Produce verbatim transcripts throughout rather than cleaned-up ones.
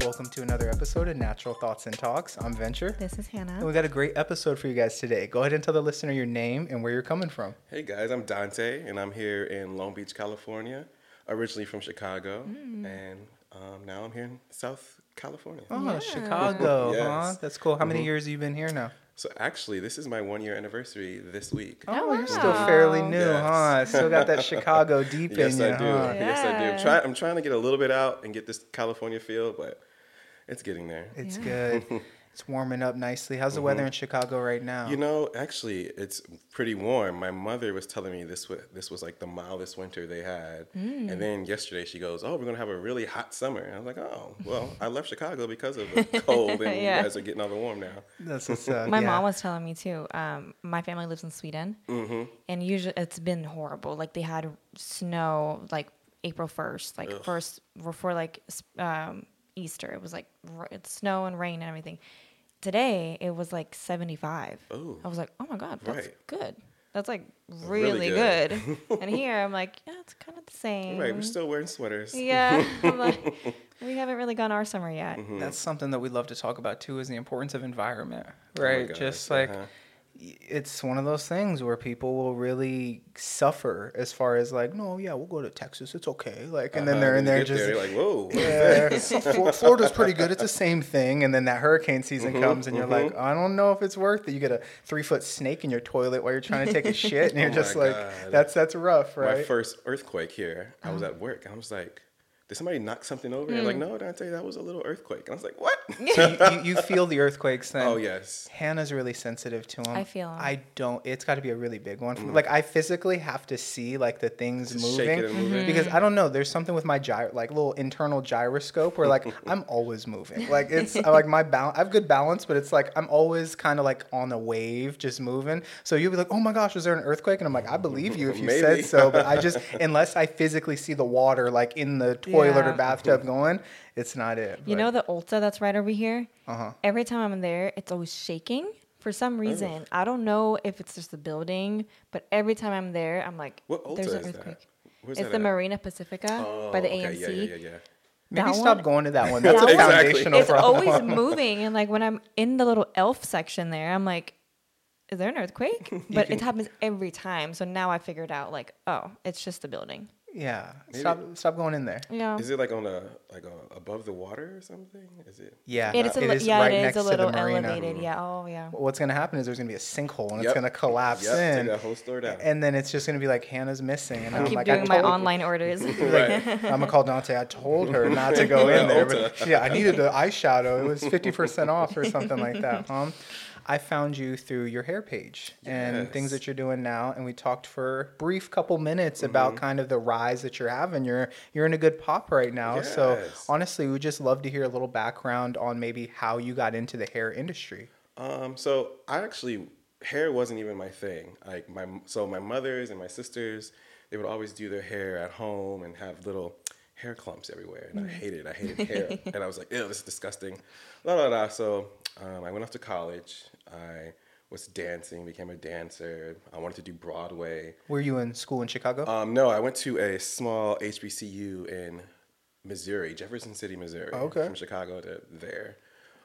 Welcome to another episode of Natural Thoughts and Talks. I'm Venture. This is Hannah. And we got a great episode for you guys today. Go ahead and tell the listener your name and where you're coming from. Hey guys, I'm Dante, and I'm here in Long Beach, California. Originally from Chicago, mm. and um, now I'm here in South California. Oh, yeah. Chicago, yes. huh? That's cool. How mm-hmm. many years have you been here now? So actually, this is my one-year anniversary this week. Oh, Oh, you're wow. still fairly new, Yes. huh? Still got that Chicago deep yes, in you, I do. huh? Yes, I do. Yeah. Try, I'm trying to get a little bit out and get this California feel, but it's getting there. It's Yeah. good. It's warming up nicely. How's the weather in Chicago right now? You know, actually, it's pretty warm. My mother was telling me this was, this was like the mildest winter they had. Mm. And then yesterday she goes, oh, we're going to have a really hot summer. And I was like, oh, well, I left Chicago because of the cold, and Yeah. you guys are getting all the warm now. That's what's up. My yeah. mom was telling me too. Um, my family lives in Sweden, Mm-hmm. and usually it's been horrible. Like they had snow like April first, like Ugh. first before like s- um, Easter. It was like r- it's snow and rain and everything. Today it was like seventy-five. Oh. I was like, oh my god, that's Right. good. That's like Really really, good. good. And here I'm like, yeah, it's kind of the same. Right, we're still wearing sweaters. Yeah, I'm like, we haven't really gone our summer yet. Mm-hmm. That's something that we love to talk about too, is the importance of environment, Oh my right? gosh, Just like uh-huh. y- it's one of those things where people will really suffer as far as like, no, yeah, we'll go to Texas, it's okay, like, and then Uh-huh, they're when in you there get just there, you're like, whoa, what is yeah, this? Fl- Florida's pretty good. It's the same thing, and then that hurricane season Mhm, comes, and you're mhm. like, I don't know if it's worth it. You get a three foot snake in your toilet while you're trying to take a shit, and you're Oh just my like, God. that's that's rough, My right? first earthquake here, I was at work. I was like, did somebody knock something over? And they're like, no, Dante, that was a little earthquake. And I was like, what? you, you, you feel the earthquakes then. Oh, yes. Hannah's really sensitive to them. I feel 'em. I don't. It's got to be a really big one for me. Like I physically have to see like the things Just moving shake it and move it. because I don't know. There's something with my gyro, like little internal gyroscope where like I'm always moving. Like it's I like my balance. I have good balance, but it's like I'm always kind of like on a wave, just moving. So you'll be like, oh my gosh, was there an earthquake? And I'm like, I believe you if you said Maybe. so, but I just unless I physically see the water like in the toilet or Yeah. bathtub going, it's not it. You But- know the Ulta that's right over here? Uh-huh. Every time I'm there, it's always shaking for some reason. I don't know if it's just the building, but every time I'm there, I'm like, What Ulta there's an is that? earthquake. Where's It's that the at? Marina Pacifica Oh, by the okay. A M C. Yeah, yeah, yeah, yeah. Maybe That stop one- going to that one. That's That a one- foundational It's problem. always moving, and like when I'm in the little elf section there, I'm like, is there an earthquake? But it happens every time. So now I figured out like, oh, it's just the building. Yeah, stop stop going in there. Yeah. Is it like on a, like a, above the water or something? Is it? Yeah, It is a it li- is yeah, right it is next a to the little marina. elevated. Yeah. Oh, yeah. What's gonna happen is there's gonna be a sinkhole and it's Yep. gonna collapse Yep, take in, that whole store down. and then it's just gonna be like Hannah's missing, and I'm Keep like, doing I my told, online orders. Right. I'm gonna call Dante. I told her not to go in there, but yeah, I needed the eyeshadow. It was fifty percent off or something like that. Um, I found you through your hair page and things Yes. that you're doing now, and we talked for a brief couple minutes about kind of the rise that you're having. You're you're in a good pop right now, so Yes. honestly, we just love to hear a little background on maybe how you got into the hair industry. Um, so I actually, hair wasn't even my thing. Like my, so my mothers and my sisters, they would always do their hair at home and have little hair clumps everywhere, and I hated, I hated hair, and I was like, ew, this is disgusting, la la la. So um, I went off to college. I was dancing, became a dancer. I wanted to do Broadway. Were you in school in Chicago? Um, no, I went to a small H B C U in Missouri, Jefferson City, Missouri. Oh, okay. From Chicago to there.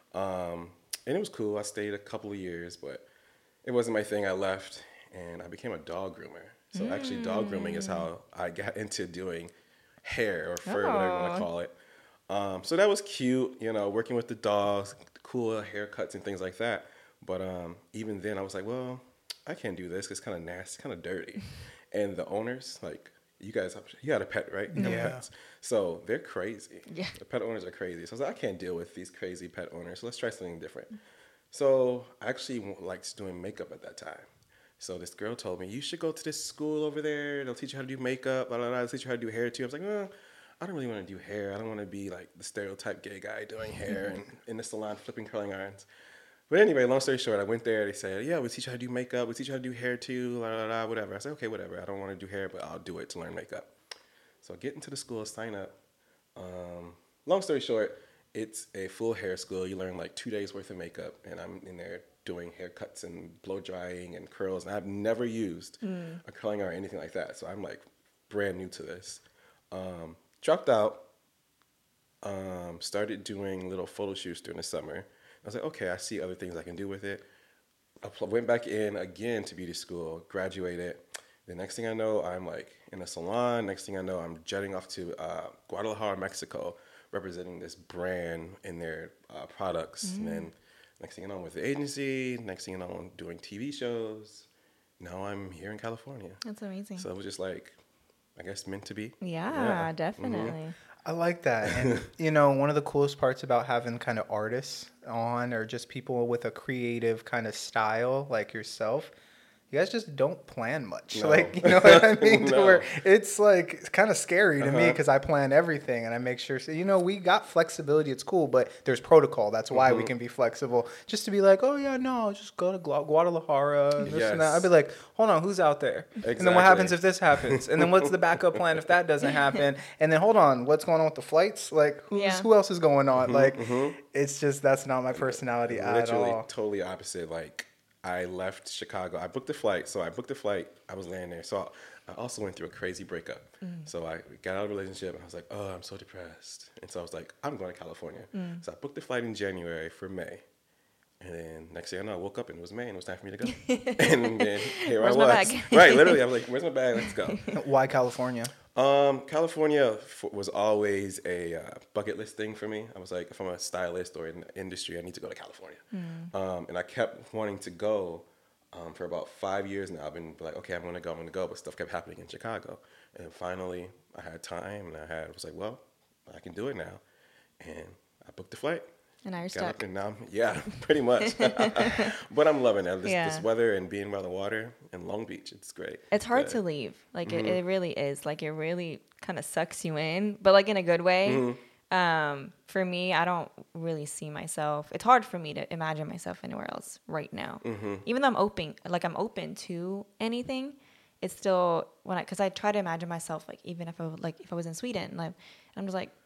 Um, and it was cool. I stayed a couple of years, but it wasn't my thing. I left, and I became a dog groomer. So actually, dog grooming is how I got into doing hair or fur, whatever you want Oh. to call it. Um, so that was cute, you know, working with the dogs, cool haircuts and things like that. But um, even then, I was like, well, I can't do this. It's kind of nasty, kind of dirty. And the owners, like, you guys, you had a pet, right? You have Yeah. pets. So they're crazy. Yeah. The pet owners are crazy. So I was like, I can't deal with these crazy pet owners. So let's try something different. So I actually w- liked doing makeup at that time. So this girl told me, you should go to this school over there. They'll teach you how to do makeup. Blah, blah, blah. They'll teach you how to do hair too. I was like, well, I don't really want to do hair. I don't want to be like the stereotype gay guy doing hair and in the salon flipping curling irons. But anyway, long story short, I went there. They said, yeah, we teach you how to do makeup. We teach you how to do hair too, blah, blah, blah, whatever. I said, okay, whatever. I don't want to do hair, but I'll do it to learn makeup. So I get into the school, sign up. Um, long story short, it's a full hair school. You learn like two days worth of makeup, and I'm in there doing haircuts and blow drying and curls. And I've never used mm. a curling iron or anything like that. So I'm like brand new to this. Um, dropped out. Um, started doing little photo shoots during the summer. I was like, okay, I see other things I can do with it. I went back in again to beauty school, graduated. The next thing I know, I'm like in a salon. Next thing I know, I'm jetting off to uh, Guadalajara, Mexico, representing this brand in their uh, products. Mm. And then next thing I know, I'm with the agency. Next thing I know, I'm doing T V shows. Now I'm here in California. That's amazing. So it was just like, I guess, meant to be. Yeah, yeah. Definitely. Mm-hmm. I like that. And, you know, one of the coolest parts about having kind of artists on or just people with a creative kind of style like yourself, you guys just don't plan much. No. Like, you know what I mean? No. To where it's like, it's kind of scary to uh-huh. me because I plan everything and I make sure, so, you know, we got flexibility. It's cool, but there's protocol. That's why mm-hmm. we can be flexible. Just to be like, oh, yeah, no, just go to Guadalajara and this yes. and that. I'd be like, hold on, who's out there? Exactly. And then what happens if this happens? And then what's the backup plan if that doesn't happen? And then hold on, what's going on with the flights? Like, who's, yeah. who else is going on? Mm-hmm, like, mm-hmm. it's just, that's not my personality Literally, at all. Literally, totally opposite. Like, I left Chicago. I booked a flight. So I booked a flight. I was laying there. So I also went through a crazy breakup. Mm. So I got out of a relationship. And I was like, oh, I'm so depressed. And so I was like, I'm going to California. Mm. So I booked the flight in January for May. And then next thing I know, I woke up and it was May and it was time for me to go. And then here where's I was. My bag? Right, literally. I was like, where's my bag? Let's go. Why California? Um, California f- was always a uh, bucket list thing for me. I was like, if I'm a stylist or in the industry, I need to go to California. Mm. Um, and I kept wanting to go um, for about five years now. I've been like, okay, I'm going to go, I'm going to go. But stuff kept happening in Chicago. And then finally, I had time and I had I was like, well, I can do it now. And I booked the flight. And now you're Got stuck. Up and now, yeah, pretty much. But I'm loving it. This, yeah. this weather and being by the water in Long Beach, it's great. It's hard but, to leave. Like, mm-hmm. it, it really is. Like, it really kind of sucks you in, but, like, in a good way. Mm-hmm. Um, for me, I don't really see myself. It's hard for me to imagine myself anywhere else right now. Mm-hmm. Even though I'm open, like, I'm open to anything, it's still, when I, because I try to imagine myself, like, even if I, like, if I was in Sweden, like, I'm just like,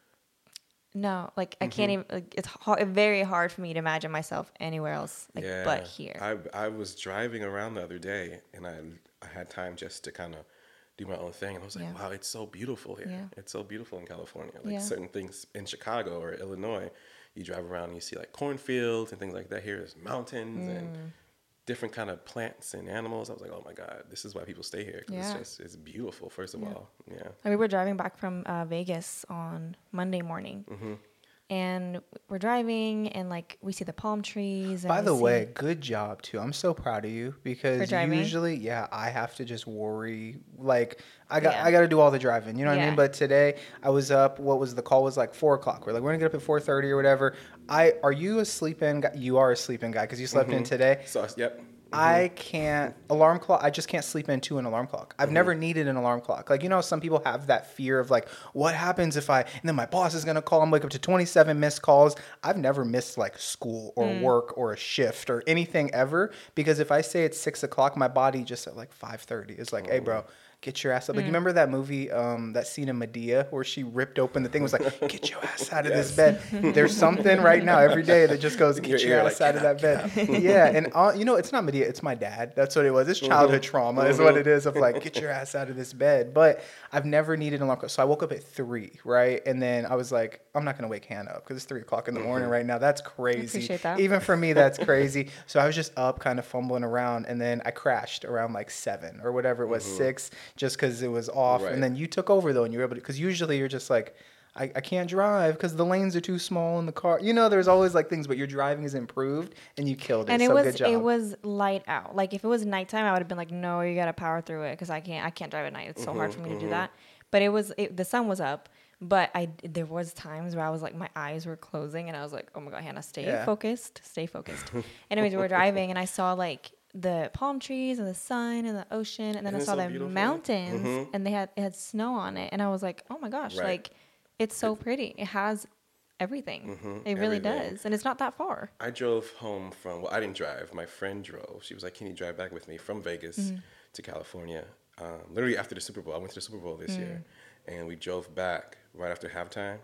no, like I mm-hmm. can't even. Like, it's hard, very hard for me to imagine myself anywhere else, like yeah. but here. I I was driving around the other day, and I I had time just to kind of do my own thing, and I was like, yeah. wow, it's so beautiful here. Yeah. It's so beautiful in California. Like yeah. certain things in Chicago or Illinois, you drive around and you see like cornfields and things like that. Here is mountains mm. and different kind of plants and animals. I was like, oh my God, this is why people stay here. Cause yeah. it's just, it's beautiful, first of yeah. all. Yeah. And we were driving back from uh, Vegas on Monday morning. Mm-hmm. And we're driving and like we see the palm trees. And By the see... way, good job too. I'm so proud of you because usually, yeah, I have to just worry. Like I got, yeah. I got to do all the driving. You know what yeah. I mean? But today I was up. What was the call? Was like four o'clock. We're like, we're gonna get up at four thirty or whatever. I are you a sleep-in guy? You are a sleep-in guy because you slept mm-hmm. in today. So yep. I can't alarm clock. I just can't sleep into an alarm clock. I've mm-hmm. never needed an alarm clock. Like, you know, some people have that fear of like, what happens if I, and then my boss is going to call. I'm wake up to twenty-seven missed calls. I've never missed like school or mm. work or a shift or anything ever. Because if I say it's six o'clock, my body just at like five thirty is like, mm. hey bro, get your ass up. Mm. Like, you remember that movie, um, that scene in Medea where she ripped open the thing, was like, get your ass out of yes. this bed. There's something right now every day that just goes, get your, your ass like, out of that bed. Yeah. And uh, you know, it's not Medea, it's my dad. That's what it was. It's childhood mm-hmm. trauma mm-hmm. is what it is of like, get your ass out of this bed. But I've never needed an alarm clock. So I woke up at three, right? And then I was like, I'm not going to wake Hannah up because it's three o'clock in the mm-hmm. morning right now. That's crazy. I appreciate that. Even for me, that's crazy. So I was just up kind of fumbling around and then I crashed around like seven or whatever it was, mm-hmm. six, just because it was off. Right. And then you took over though and you were able to, because usually you're just like, I, I can't drive because the lanes are too small in the car. You know, there's always like things, but your driving is improved and you killed it. And it so was good job. It was light out. Like if it was nighttime, I would have been like, no, you got to power through it because I can't I can't drive at night. It's so mm-hmm, hard for me mm-hmm. to do that. But it was it, the sun was up, but I there was times where I was like my eyes were closing and I was like, oh my God, Hannah, stay yeah. focused, stay focused. Anyways, we were driving and I saw like the palm trees and the sun and the ocean, and then Isn't I saw so the beautiful? mountains mm-hmm. and they had it had snow on it, and I was like, oh my gosh, right. like. It's so pretty. It has everything. Mm-hmm, it really everything. does. And it's not that far. I drove home from, well, I didn't drive. My friend drove. She was like, can you drive back with me from Vegas mm-hmm. to California? Um, literally after the Super Bowl. I went to the Super Bowl this mm. year. And we drove back right after halftime.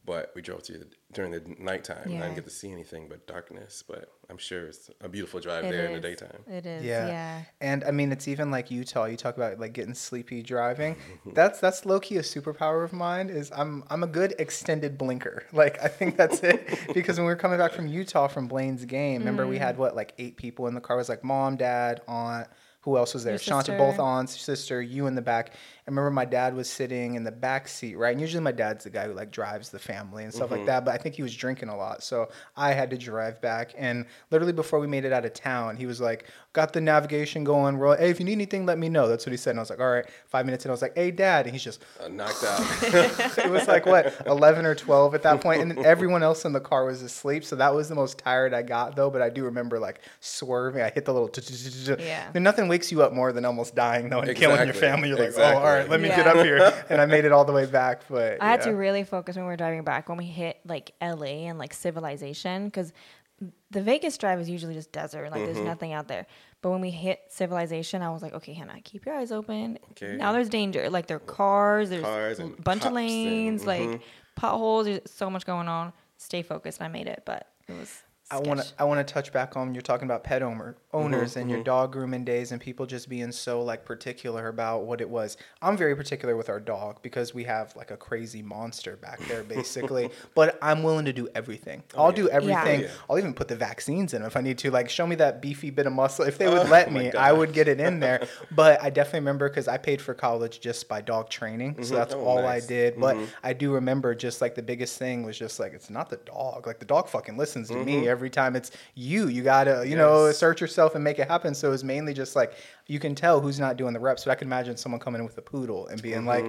But we drove through the, during the nighttime. And I Yeah. didn't get to see anything but darkness. But I'm sure it's a beautiful drive It there in the is. daytime. It is. Yeah. Yeah. And I mean, it's even like Utah. You talk about like getting sleepy driving. That's that's low key a superpower of mine. Is I'm I'm a good extended blinker. Like I think that's it. Because when we were coming back from Utah from Blaine's game, remember we had what like eight people in the car. It was like mom, dad, aunt. Who else was there? Your Shanta, sister. both aunts, sister, you in the back. I remember my dad was sitting in the back seat, right? And usually my dad's the guy who like drives the family and stuff like that. But I think he was drinking a lot, so I had to drive back. And literally before we made it out of town, he was like, "Got the navigation going. We're like, hey, if you need anything, let me know." That's what he said. And I was like, "All right." Five minutes in, I was like, "Hey, Dad," and he's just Uh, knocked out. it was like what eleven or twelve at that point, and then everyone else in the car was asleep. So that was the most tired I got though. But I do remember like swerving. I hit the little Yeah. And nothing wakes you up more than almost dying though and killing your Exactly. family. You're like, Exactly. oh, all right, let me get Yeah. up here. And I made it all the way back. But I had to yeah. really focus when we were driving back when we hit like L A and like civilization because the Vegas drive is usually just desert. Like there's nothing out there. But when we hit civilization, I was like, okay, Hannah, keep your eyes open. Okay. Now there's danger. Like there are cars, there's Cars a and bunch cops of lanes, and- like mhm. potholes. There's so much going on. Stay focused. And I made it, but it was. I want to sketch. I want to touch back on you're talking about pet owner, owners and your dog grooming days and people just being so like particular about what it was. I'm very particular with our dog because we have like a crazy monster back there basically, but I'm willing to do everything. I'll do everything. Yeah. I'll even put the vaccines in if I need to. Like show me that beefy bit of muscle. If they would let Oh my me, God. I would get it in there. But I definitely remember because I paid for college just by dog training. So that's Oh, all nice. I did. But I do remember just like the biggest thing was just like, it's not the dog. Like the dog fucking listens to me every time it's you. You gotta, you know, Yes. assert yourself and make it happen. So it's mainly just like you can tell who's not doing the reps. But I can imagine someone coming in with a poodle and being like,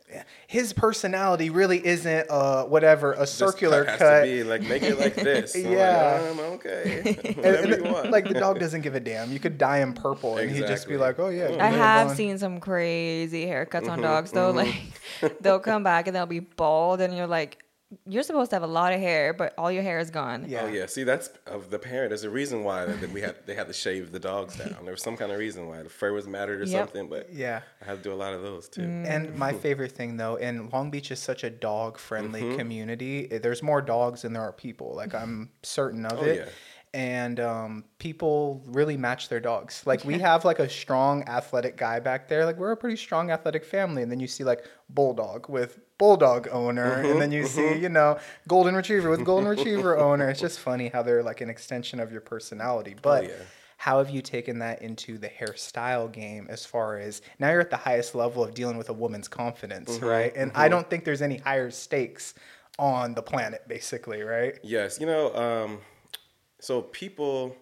his personality really isn't uh whatever a This circular cut. cut. Has to be like make it like this. I'm Yeah. Like, um, okay. And- Whatever and, you want. like the dog doesn't give a damn. You could dye him purple and he'd just be Exactly. like, "Oh yeah." I move have on." seen some crazy haircuts Mm-hmm, on dogs though. Like they'll come back and they'll be bald, and you're like, you're supposed to have a lot of hair, but all your hair is gone. Yeah. Oh yeah, see that's of the parent. There's a reason why that we had they had to shave the dogs down. There was some kind of reason why the fur was mattered or Yep. something. But Yeah. I had to do a lot of those too. And my favorite thing though, and Long Beach is such a dog friendly Mm-hmm. community. eh, There's more dogs than there are people. Like I'm certain of Oh, it. yeah. And um, people really match their dogs. Like we have like a strong athletic guy back there. Like we're a pretty strong athletic family. And then you see like bulldog with bulldog owner, and then you Mm-hmm. see you know golden retriever with golden retriever owner. It's just funny how they're like an extension of your personality. But Oh, yeah. how have you taken that into the hairstyle game as far as now you're at the highest level of dealing with a woman's confidence, Mm-hmm. right? And I don't think there's any higher stakes on the planet, basically, right? Yes, you know, um, so people,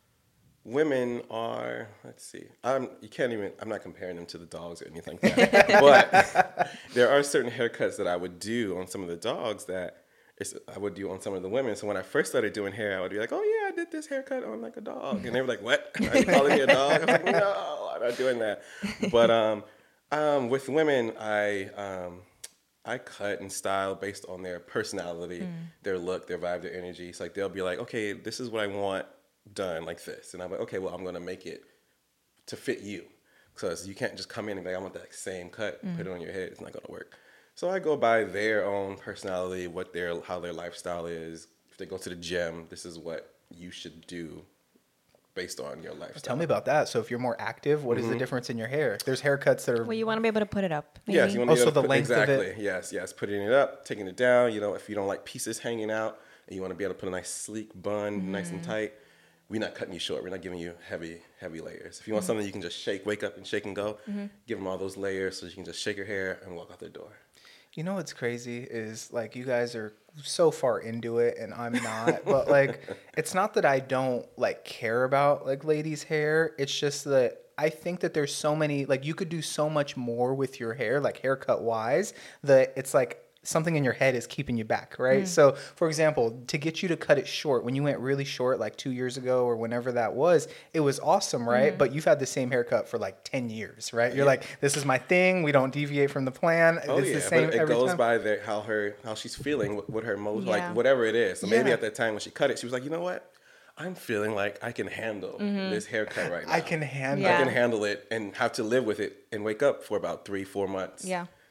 women are. Let's see. I'm. You can't even. I'm not comparing them to the dogs or anything like that. But there are certain haircuts that I would do on some of the dogs that it's, I would do on some of the women. So when I first started doing hair, I would be like, "Oh yeah, I did this haircut on like a dog," and they were like, "What? Are you calling me a dog?" I was like, "No, I'm not doing that." But um, um, with women, I um. I cut and style based on their personality, their look, their vibe, their energy. It's like they'll be like, okay, this is what I want done like this. And I'm like, okay, well, I'm going to make it to fit you. Because you can't just come in and be like, I want that same cut and put it on your head. It's not going to work. So I go by their own personality, what their how their lifestyle is. If they go to the gym, this is what you should do based on your lifestyle. Tell me about that. So if you're more active, what is the difference in your hair? There's haircuts that are Well, you want to be able to put it up. Maybe. Yes, you want Oh, to so be able the to put, length of exactly. it- Yes, yes, putting it up, taking it down. You know, if you don't like pieces hanging out, and you want to be able to put a nice sleek bun, nice and tight. We're not cutting you short. We're not giving you heavy, heavy layers. If you want something you can just shake, wake up and shake and go, give them all those layers so you can just shake your hair and walk out the door. You know what's crazy is like you guys are so far into it and I'm not. But like it's not that I don't like care about like ladies' hair. It's just that I think that there's so many like you could do so much more with your hair, like haircut wise, that it's like something in your head is keeping you back, right? So, for example, to get you to cut it short, when you went really short like two years ago or whenever that was, it was awesome, right? But you've had the same haircut for like ten years, right? You're like, this is my thing. We don't deviate from the plan. Oh it's yeah, the same but it every goes time. by the, how her how she's feeling, what, what her most Yeah. like whatever it is. So maybe Yeah. at that time when she cut it, she was like, you know what, I'm feeling like I can handle this haircut right now. I can handle Yeah. I can handle it and have to live with it and wake up for about three, four months. Yeah.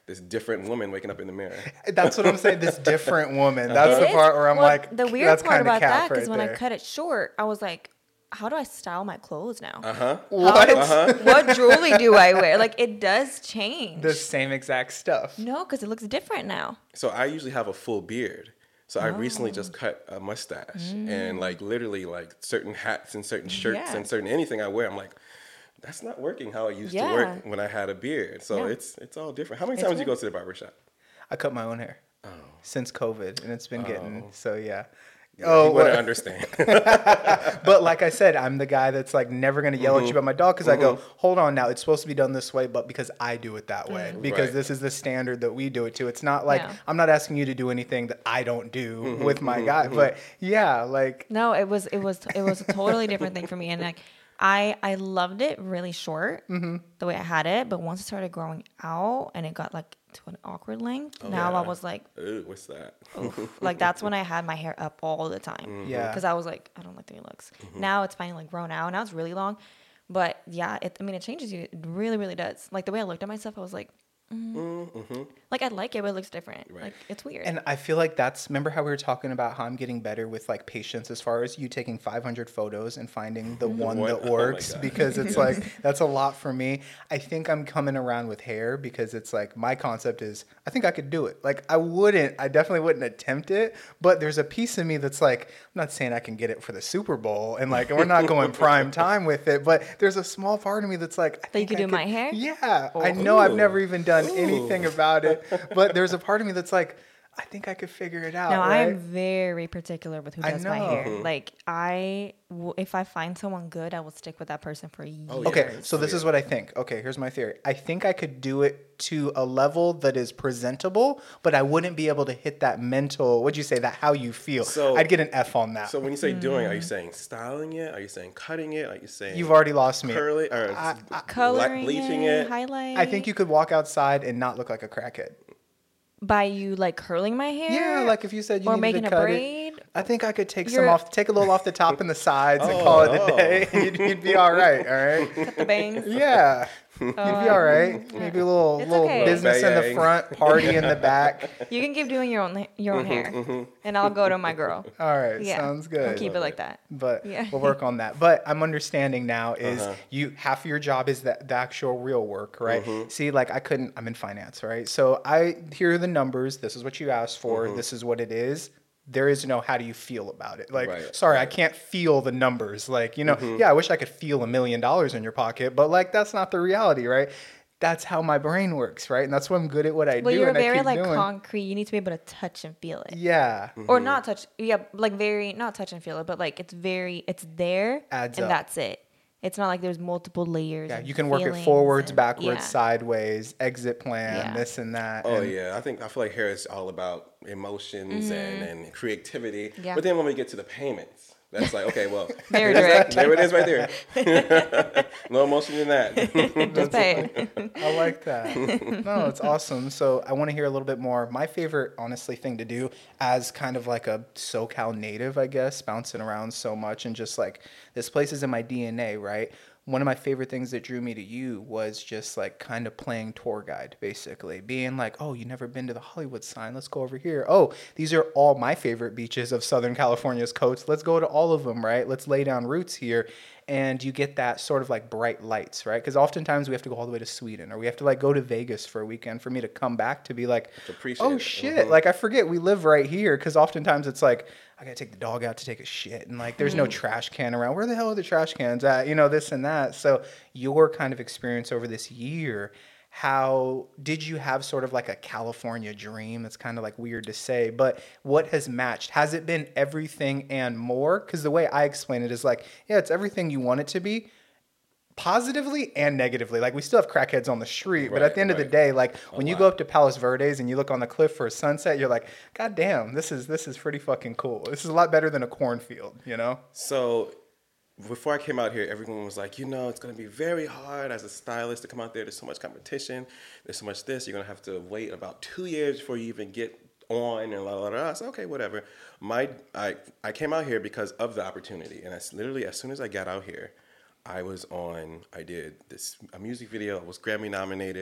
this different woman waking up in the mirror. That's what I'm saying. This different woman. That's It the is- part where I'm well, like, the weird that's part kind of about that cap because right when there. I cut it short, I was like, how do I style my clothes now? Uh huh. What? Uh-huh. What jewelry do I wear? Like it does change. The same exact stuff. No, because it looks different now. So I usually have a full beard. So I recently Oh. just cut a mustache and like literally like certain hats and certain shirts Mm. Yeah. and certain anything I wear, I'm like, that's not working how it used Yeah. to work when I had a beard. So Yeah. it's it's all different. How many It's times do you weird. go to the barbershop? I cut my own hair since COVID, and it's been getting so yeah. Yeah, oh, you wouldn't well, understand. but like I said, I'm the guy that's like never gonna yell at Mm-hmm. you about my dog because I go, hold on now, it's supposed to be done this way, but because I do it that way, because Right. this is the standard that we do it to. It's not like Yeah. I'm not asking you to do anything that I don't do Mm-hmm, with my guy, but yeah, like No, it was it was it was a totally different thing for me, and like I I loved it really short Mm-hmm. the way I had it, but once it started growing out and it got like to an awkward length, now I yeah. was like, Ooh, what's that? oof. Like that's when I had my hair up all the time. Mm-hmm. Yeah. Because I was like, I don't like the way it looks. Now it's finally like grown out. Now it's really long, but yeah, it, I mean it changes you. It really really does. Like the way I looked at myself, I was like. Mm-hmm. Like I like it, but it looks different. Right. Like it's weird. And I feel like that's, remember how we were talking about how I'm getting better with like patience as far as you taking five hundred photos and finding the one one- that oh my works God. because it's like, that's a lot for me. I think I'm coming around with hair because it's like, my concept is, I think I could do it. Like I wouldn't, I definitely wouldn't attempt it, but there's a piece of me that's like, I'm not saying I can get it for the Super Bowl and like, we're not going prime time with it, but there's a small part of me that's like, I That you think could I do my hair? Yeah. I know I've Ooh. never even done anything about it, but there's a part of me that's like, I think I could figure it out. No, right? I'm very particular with who I does my hair. know. Like I, w- if I find someone good, I will stick with that person for years. Oh, yeah. Okay, so Oh, this yeah. is what I think. Okay, here's my theory. I think I could do it to a level that is presentable, but I wouldn't be able to hit that mental, what'd you say, that how you feel. So- I'd get an F on that. So when you say doing, Mm. are you saying styling it? Are you saying cutting it? Are you saying You've already lost me. curling or I- I- Coloring bleaching it, it? highlight. I think you could walk outside and not look like a crackhead. by you like curling my hair. Yeah, like if you said you or needed making to a cut braid. it. I think I could take some You're- off, take a little off the top and the sides and Oh, call it a oh. day. You'd, you'd be all right, all right? Cut the bangs. Yeah. You'd be all right. Maybe a little It's little okay. business in the Bang. front, party in the back. You can keep doing your own your own hair, and I'll go to my girl. All right, Yeah, sounds I'll good. keep it like that. But Yeah. we'll work on that. But I'm understanding now is Uh-huh. you half of your job is the, the actual real work, right? Mm-hmm. See, like I couldn't. I'm in finance, right? So I here are the numbers. This is what you asked for. Mm-hmm. This is what it is. There is no how do you feel about it. Like, Right, sorry, I right. can't feel the numbers. Like, you know, Mm-hmm. yeah, I wish I could feel a million dollars in your pocket, but like that's not the reality, right? That's how my brain works, right? And that's why I'm good at what I Well, do. you're and I very keep like doing. concrete. You need to be able to touch and feel it. Yeah. Or not touch, yeah, like very not touch and feel it, but like it's very, it's there, Adds and up. that's it. It's not like there's multiple layers. Yeah, and you can work it feelings forwards, and- backwards, yeah. sideways, exit plan, Yeah. this and that. Oh and yeah, I think I feel like hair is all about emotions and, and creativity. Mm-hmm. Yeah. But then when we get to the payments, that's like okay, well, Very there's that- direct. there it is right there. No emotion in that. Just pay it. I like that. No, it's awesome. So I want to hear a little bit more. My favorite, honestly, thing to do as kind of like a SoCal native, I guess, bouncing around so much and just like this place is in my D N A, right? One of my favorite things that drew me to you was just like kind of playing tour guide, basically. Being like, oh, you never been to the Hollywood sign? Let's go over here. Oh, these are all my favorite beaches of Southern California's coast. Let's go to all of them, right? Let's lay down roots here. And you get that sort of like bright lights, right? Because oftentimes we have to go all the way to Sweden or we have to like go to Vegas for a weekend for me to come back to be like, To appreciate oh it. shit. Mhm. Like I forget we live right here because oftentimes it's like, I gotta take the dog out to take a shit and like there's no trash can around. Where the hell are the trash cans at? You know, this and that. So your kind of experience over this year, how did you have sort of like a California dream? It's kind of like weird to say, but what has matched? Has it been everything and more? Because the way I explain it is like, yeah, it's everything you want it to be, positively and negatively. Like we still have crackheads on the street, but at Right, the end of the right. day, like when you lot. go up to Palos Verdes and you look on the cliff for a sunset, you're like, God damn, this is this is pretty fucking cool. This is a lot better than a cornfield, you know? So before I came out here, everyone was like, you know, it's going to be very hard as a stylist to come out there. There's so much competition. There's so much this. You're going to have to wait about two years before you even get on and la la la. I said, okay, whatever. My I I came out here because of the opportunity, and that's literally as soon as I got out here, I was on. I did this a music video. I was Grammy nominated.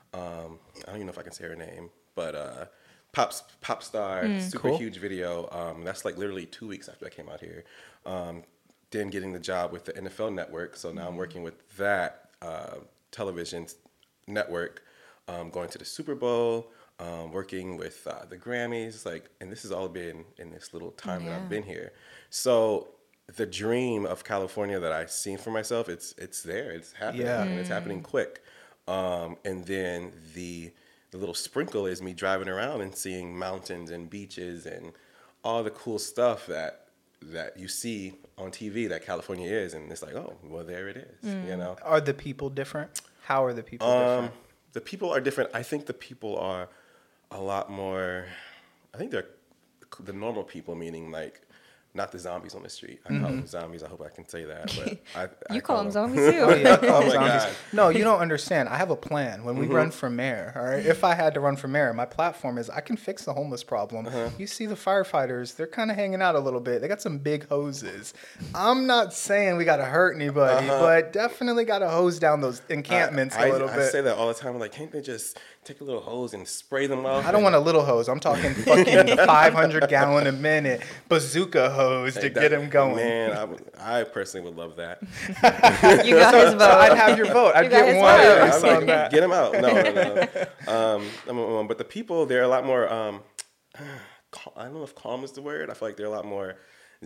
Um, I don't even know if I can say her name, but uh, pop pop star, super Cool. huge video. Um, that's like literally two weeks after I came out here. Um, then getting the job with the N F L Network, so now I'm working with that uh, television network, um, going to the Super Bowl, um, working with uh, the Grammys, like, and this has all been in this little time that Yeah. I've been here. So the dream of California that I've seen for myself, it's it's there, it's happening, Yeah. and it's happening quick. Um, and then the the little sprinkle is me driving around and seeing mountains and beaches and all the cool stuff that that you see on T V that California is, and it's like, oh, well, there it is, you know. Are the people different? How are the people Um, different? the people are different. I think the people are a lot more. I think they're the normal people, meaning like not the zombies on the street. I call them zombies. I hope I can say that. But I, I You call them them. zombies too. Oh, yeah, I call Oh them my zombies. God. No, you don't understand. I have a plan. When we run for mayor, all right, if I had to run for mayor, my platform is I can fix the homeless problem. You see the firefighters, they're kind of hanging out a little bit. They got some big hoses. I'm not saying we got to hurt anybody, but definitely got to hose down those encampments I, a little I, bit. I say that all the time. I'm like, can't they just take a little hose and spray them off? I don't want a little hose. I'm talking fucking five hundred gallon a minute bazooka hose to Like get that- them going. Man, I, would- I personally would love that. You guys vote. I'd have your vote. I'd You get guys one vote. ace I'm on like, that. get them out. No, no, no. Um, um, um, but the people, they're a lot more. Um, cal- I don't know if calm is the word. I feel like they're a lot more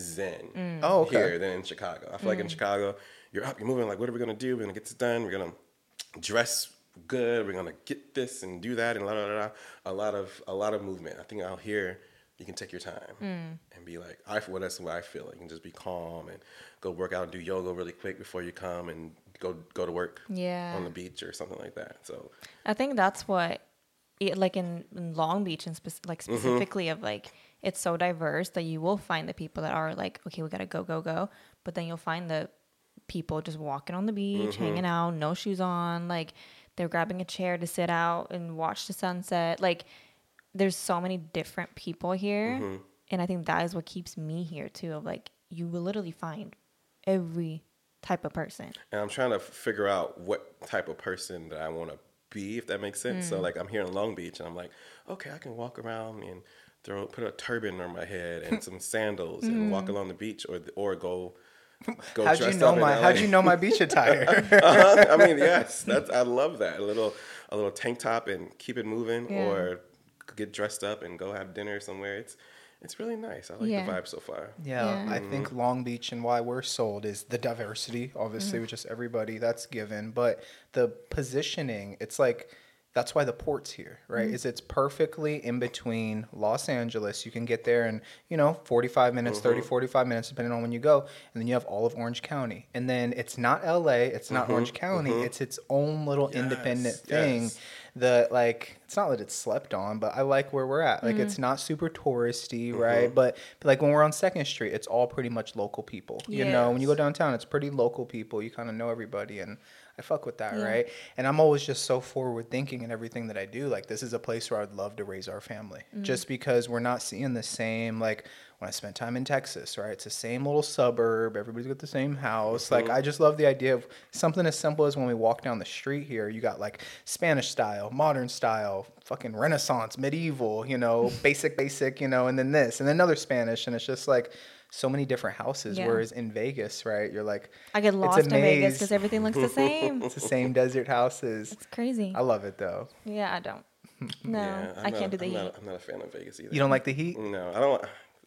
zen Oh, okay. here than in Chicago. I feel like in Chicago, you're up, you're moving. Like, what are we gonna do? We're gonna get this done. We're gonna dress good. We're gonna get this and do that and la la la. la. A lot of a lot of movement. I think out here, you can take your time and be like, I well, that's what I feel. Like, you can just be calm and go work out and do yoga really quick before you come and go go to work Yeah. on the beach or something like that. So I think that's what, it, like in, in Long Beach and spec- like Mm-hmm. specifically of like, it's so diverse that you will find the people that are like, okay, we gotta go, go, go. But then you'll find the people just walking on the beach, Mm-hmm. hanging out, no shoes on, like they're grabbing a chair to sit out and watch the sunset. Like there's so many different people here. Mm-hmm. And I think that is what keeps me here too, of like, you will literally find every type of person. and I'm trying to figure out what type of person that I want to be, if that makes sense. So like I'm here in Long Beach and I'm like, okay, I can walk around and throw put a turban on my head and some sandals and walk along the beach or or go go How'd you dressed know up in my L A. How'd you know my beach attire? uh-huh. I mean, yes, that's I love that. A little a little tank top and keep it moving, Yeah. or get dressed up and go have dinner somewhere. It's it's really nice. I like Yeah. the vibe so far. Yeah, Yeah. I think Long Beach and why we're sold is the diversity, obviously, with just everybody that's given, but the positioning, it's like that's why the port's here, right? Is it's perfectly in between Los Angeles. You can get there in, you know, forty-five minutes, thirty, forty-five minutes, depending on when you go. And then you have all of Orange County. And then it's not L A, it's not Orange County, it's its own little independent Yes, thing. yes. That like it's not that it's slept on, but I like where we're at. Like it's not super touristy, right? But, but like when we're on Second Street, it's all pretty much local people. You know, when you go downtown, it's pretty local people. You kind of know everybody, and I fuck with that, Yeah. right? And I'm always just so forward thinking in everything that I do. Like this is a place where I'd love to raise our family, just because we're not seeing the same like. When I spent time in Texas, right? It's the same little suburb. Everybody's got the same house. Like, I just love the idea of something as simple as when we walk down the street here, you got like Spanish style, modern style, fucking Renaissance, medieval, you know, basic, basic, you know, and then this, and then another Spanish. And it's just like so many different houses. Yeah. Whereas in Vegas, right, you're like, I get it's lost a in Vegas maze. because everything looks the same. It's the same desert houses. It's crazy. I love it though. Yeah, I don't. No, Yeah, I'm I not can't a- do the I'm heat. Not, I'm not a fan of Vegas either. You don't like the heat? No, I don't.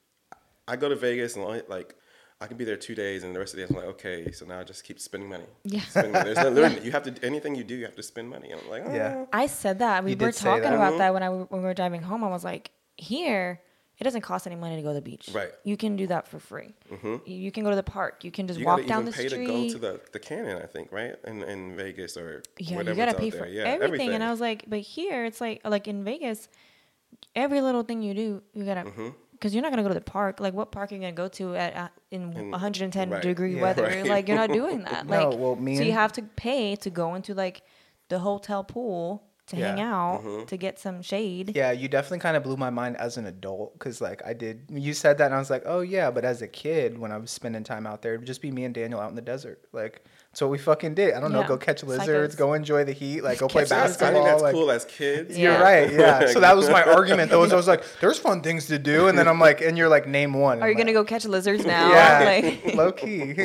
I go to Vegas and only, like I can be there two days, and the rest of the days I'm like, okay, so now I just keep spending money. Yeah. Spending money. There's no, literally, you have to anything you do, you have to spend money. And I'm like, oh. Yeah. I said that. We You were did say talking that. about that when I when we were driving home. I was like, here, it doesn't cost any money to go to the beach. Right. You can do that for free. You, you can go to the park. You can just You walk gotta down even the pay street. to go to the, the canyon, I think, right? In in Vegas or yeah, whatever you gotta it's pay out for there. Yeah, everything. And I was like, but here, it's like like in Vegas, every little thing you do, you gotta. Mm-hmm. Because you're not gonna go to the park. Like, what park are you gonna go to at uh, in In- one hundred ten right. degree Yeah. weather? Right. Like, you're not doing that. No, Like, well, me so you and- have to pay to go into like the hotel pool to hang Yeah. out Mm-hmm. to get some shade. Yeah, you definitely kind of blew my mind as an adult because, like, I did. You said that, and I was like, oh, yeah. But as a kid, when I was spending time out there, it would just be me and Daniel out in the desert. Like, That's what we fucking did. I don't know. Yeah. Go catch lizards. Psychos. Go enjoy the heat. Like go play Catch I basketball. think that's like, cool as kids. Yeah. You're right. Yeah. So that was my argument. Though, was I was like, "There's fun things to do," and then I'm like, and you're like, "Name one." Are you I'm gonna like, go catch lizards now? Yeah, Like, low key.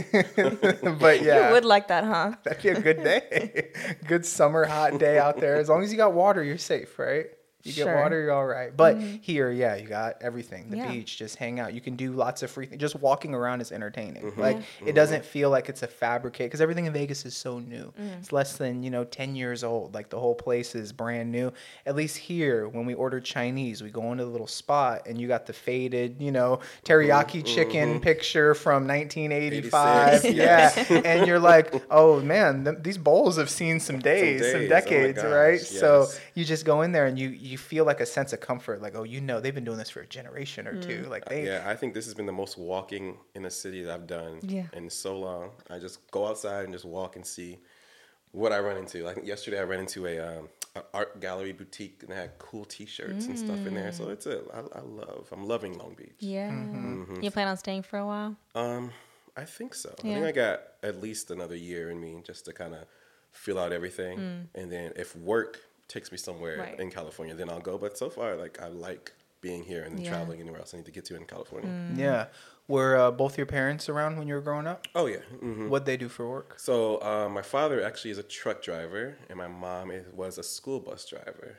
But yeah, you would like that, huh? that'd be a good day. Good summer hot day out there. As long as you got water, you're safe, right? You get Sure. water, you're all right. But here, yeah, you got everything. The Yeah. beach, just hang out. You can do lots of free things. Just walking around is entertaining. Mm-hmm. Like it doesn't feel like it's a fabricate because everything in Vegas is so new. It's less than, you know, ten years old. Like the whole place is brand new. At least here, when we order Chinese, we go into the little spot and you got the faded, you know, teriyaki chicken picture from nineteen eighty-five. eighty-six, Yeah. yes. And you're like, oh man, th- these bowls have seen some days, some, days. Oh my decades, gosh, right? So yes. you just go in there and you you feel like a sense of comfort, like, oh, you know, they've been doing this for a generation or two. Like they, Yeah, I think this has been the most walking in a city that I've done Yeah. in so long. I just go outside and just walk and see what I run into. Like yesterday, I ran into a um, an art gallery boutique and they had cool T-shirts and stuff in there. So it's a I, I love. I'm loving Long Beach. Yeah. Mm-hmm. You plan on staying for a while? Um, I think so. I Yeah. think I got at least another year in me just to kind of feel out everything, and then if work takes me somewhere Right. in California, then I'll go. But so far, like I like being here and then Yeah. traveling anywhere else I need to get to in California. yeah. Were uh, both your parents around when you were growing up? Oh yeah. hmm What'd they do for work? So uh, my father actually is a truck driver, and my mom is, was a school bus driver.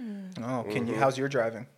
Oh, can you? How's your driving?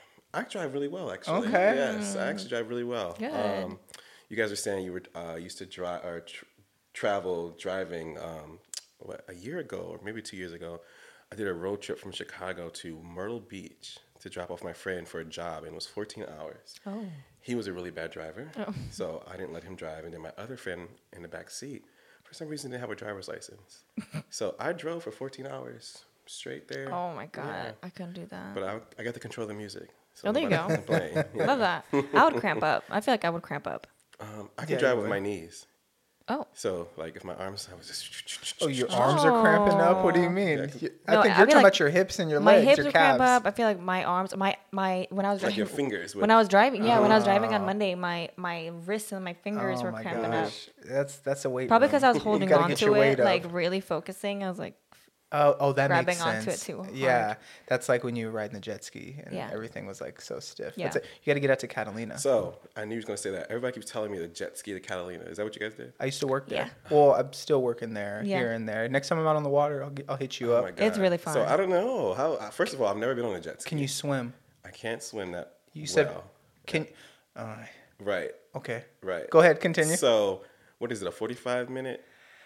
I drive really well, actually. Okay. Yes, I actually drive really well. Good. Um, you guys were saying you were uh, used to drive or tr- travel driving. Um, what, a year ago or maybe two years ago, I did a road trip from Chicago to Myrtle Beach to drop off my friend for a job, and it was fourteen hours. Oh. He was a really bad driver, Oh. so I didn't let him drive. And then my other friend in the back seat, for some reason, didn't have a driver's license. So I drove for fourteen hours straight there. Oh my god, Yeah. I couldn't do that. But I, I got to control the music. So Oh, there you nobody go. wasn't playing. Yeah. Love that. I would cramp up. I feel like I would cramp up. Um, I can Yeah, drive you with would. my knees. Oh. So, like, if my arms, I was just. Oh, your arms are cramping up. What do you mean? Yeah. You- I No, think I you're feel talking like about your hips and your My legs, hips your would calves. cramp up. I feel like my arms, my my when I was Like driving, your fingers. Would, when I was driving, yeah, when I was driving on Ah. Monday, my my wrists and my fingers Oh were my cramping up. gosh, that's that's a weight. Probably room. because I was You holding gotta on get to your it, weight up. like really focusing. I was like, Oh, oh, that grabbing makes onto sense. it too hard. Yeah, that's like when you were riding the jet ski and Yeah. everything was like so stiff. Yeah. That's it. You got to get out to Catalina. So, I knew you was going to say that. Everybody keeps telling me the jet ski to Catalina. Is that what you guys did? I used to work there. Yeah. Well, I'm still working there Yeah. here and there. Next time I'm out on the water, I'll get, I'll hit you Oh up. my God. It's really So, fun. I don't know. how. uh, First of all, I've never been on a jet ski. Can you swim? I can't swim that You said well. can. Uh, Right, okay. right. Go ahead. Continue. So, what is it, a forty-five minute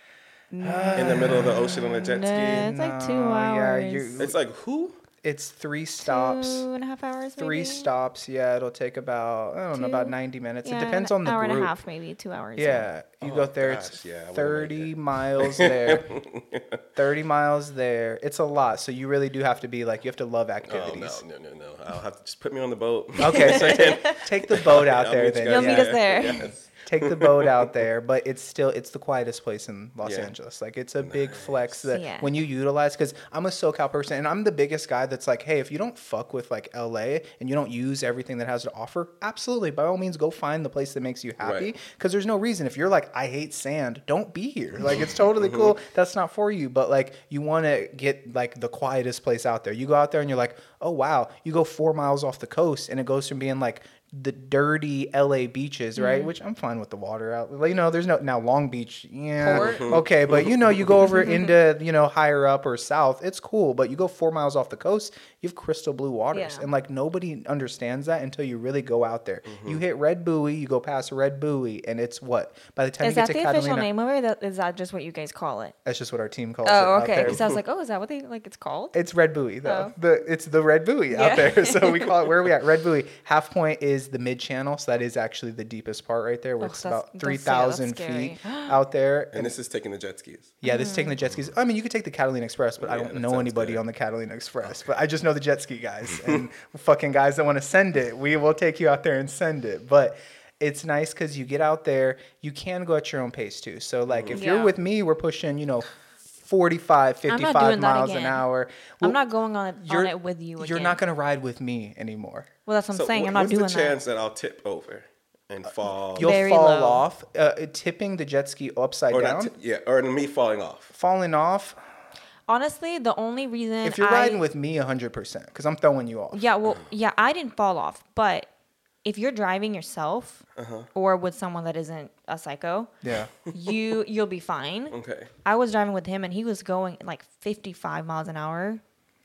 in the middle of the ocean on a jet Nah, ski? it's like two No, yeah, hours. you- It's like, who? It's three stops. Two and a half hours. Three maybe? stops. Yeah, it'll take about I don't know about Two? ninety minutes. Yeah, It depends an on the hour group. and a half, maybe two hours. Yeah, you Oh, go there. gosh, It's yeah, I wouldn't make thirty it. miles there. thirty miles there. It's a lot. So you really do have to be like you have to love Oh, activities. no, no, no, no. I'll have to just put me on the boat. Okay, so take, take the boat out I'll there meet you then. guys You'll meet us there. there. Yes. Take the boat out there, but it's still it's the quietest place in Los Yeah. Angeles. Like it's a big flex that Yeah. when you utilize because I'm a SoCal person and I'm the biggest guy that's like, hey, if you don't fuck with like L A and you don't use everything that has to offer, absolutely by all means go find the place that makes you happy. Right. Because there's no reason if you're like, I hate sand, don't be here. Like it's totally cool. That's not for you. But like you want to get like the quietest place out there. You go out there and you're like, oh wow. You go four miles off the coast and it goes from being like the dirty L A beaches, right? Mm-hmm. Which I'm fine with the water out. Like, you know, there's no now Long Beach, yeah, Port. okay, but you know, you go over into you know higher up or south, it's cool. But you go four miles off the coast, you have crystal blue waters, Yeah. and like nobody understands that until you really go out there. Mm-hmm. You hit Red Buoy, you go past Red Buoy, and it's what by the time Is you get that to the Catalina, official name of it? That- Is that just what you guys call it? that's just what our team calls it. Oh, out okay. there. Because I was like, oh, is that what they like? It's called? It's Red Buoy though. Oh. The it's the Red Buoy Yeah. out there. So we call it where are we at? Red Buoy. Half Point is the mid channel, so that is actually the deepest part right there, where Oh, it's that's- about that's- three yeah, that's thousand scary. feet out there. And this is taking the jet skis. Yeah, this is taking the jet skis. I mean, you could take the Catalina Express, but I Yeah, don't that know sounds anybody good. on the Catalina Express. But I just know the jet ski guys and fucking guys that want to send it. We will take you out there and send it. But it's nice because you get out there. You can go at your own pace too. So like if you're Yeah. with me, we're pushing, you know, forty-five, I'm not fifty-five doing that miles an again. hour. I'm Well, not going on it, on it with you again. You're not going to ride with me anymore. Well, that's what I'm So saying. wh- I'm not what's doing the chance that. I'll tip over and fall. You'll Very fall low. off. Uh, tipping the jet ski upside or down, not t- yeah, or me falling off. falling off. Honestly, the only reason If you're I, riding with me, one hundred percent, because I'm throwing you off. yeah, well, yeah, I didn't fall off, but if you're driving yourself Uh-huh. or with someone that isn't a psycho, Yeah. you you'll be fine. Okay. I was driving with him and he was going like fifty-five miles an hour.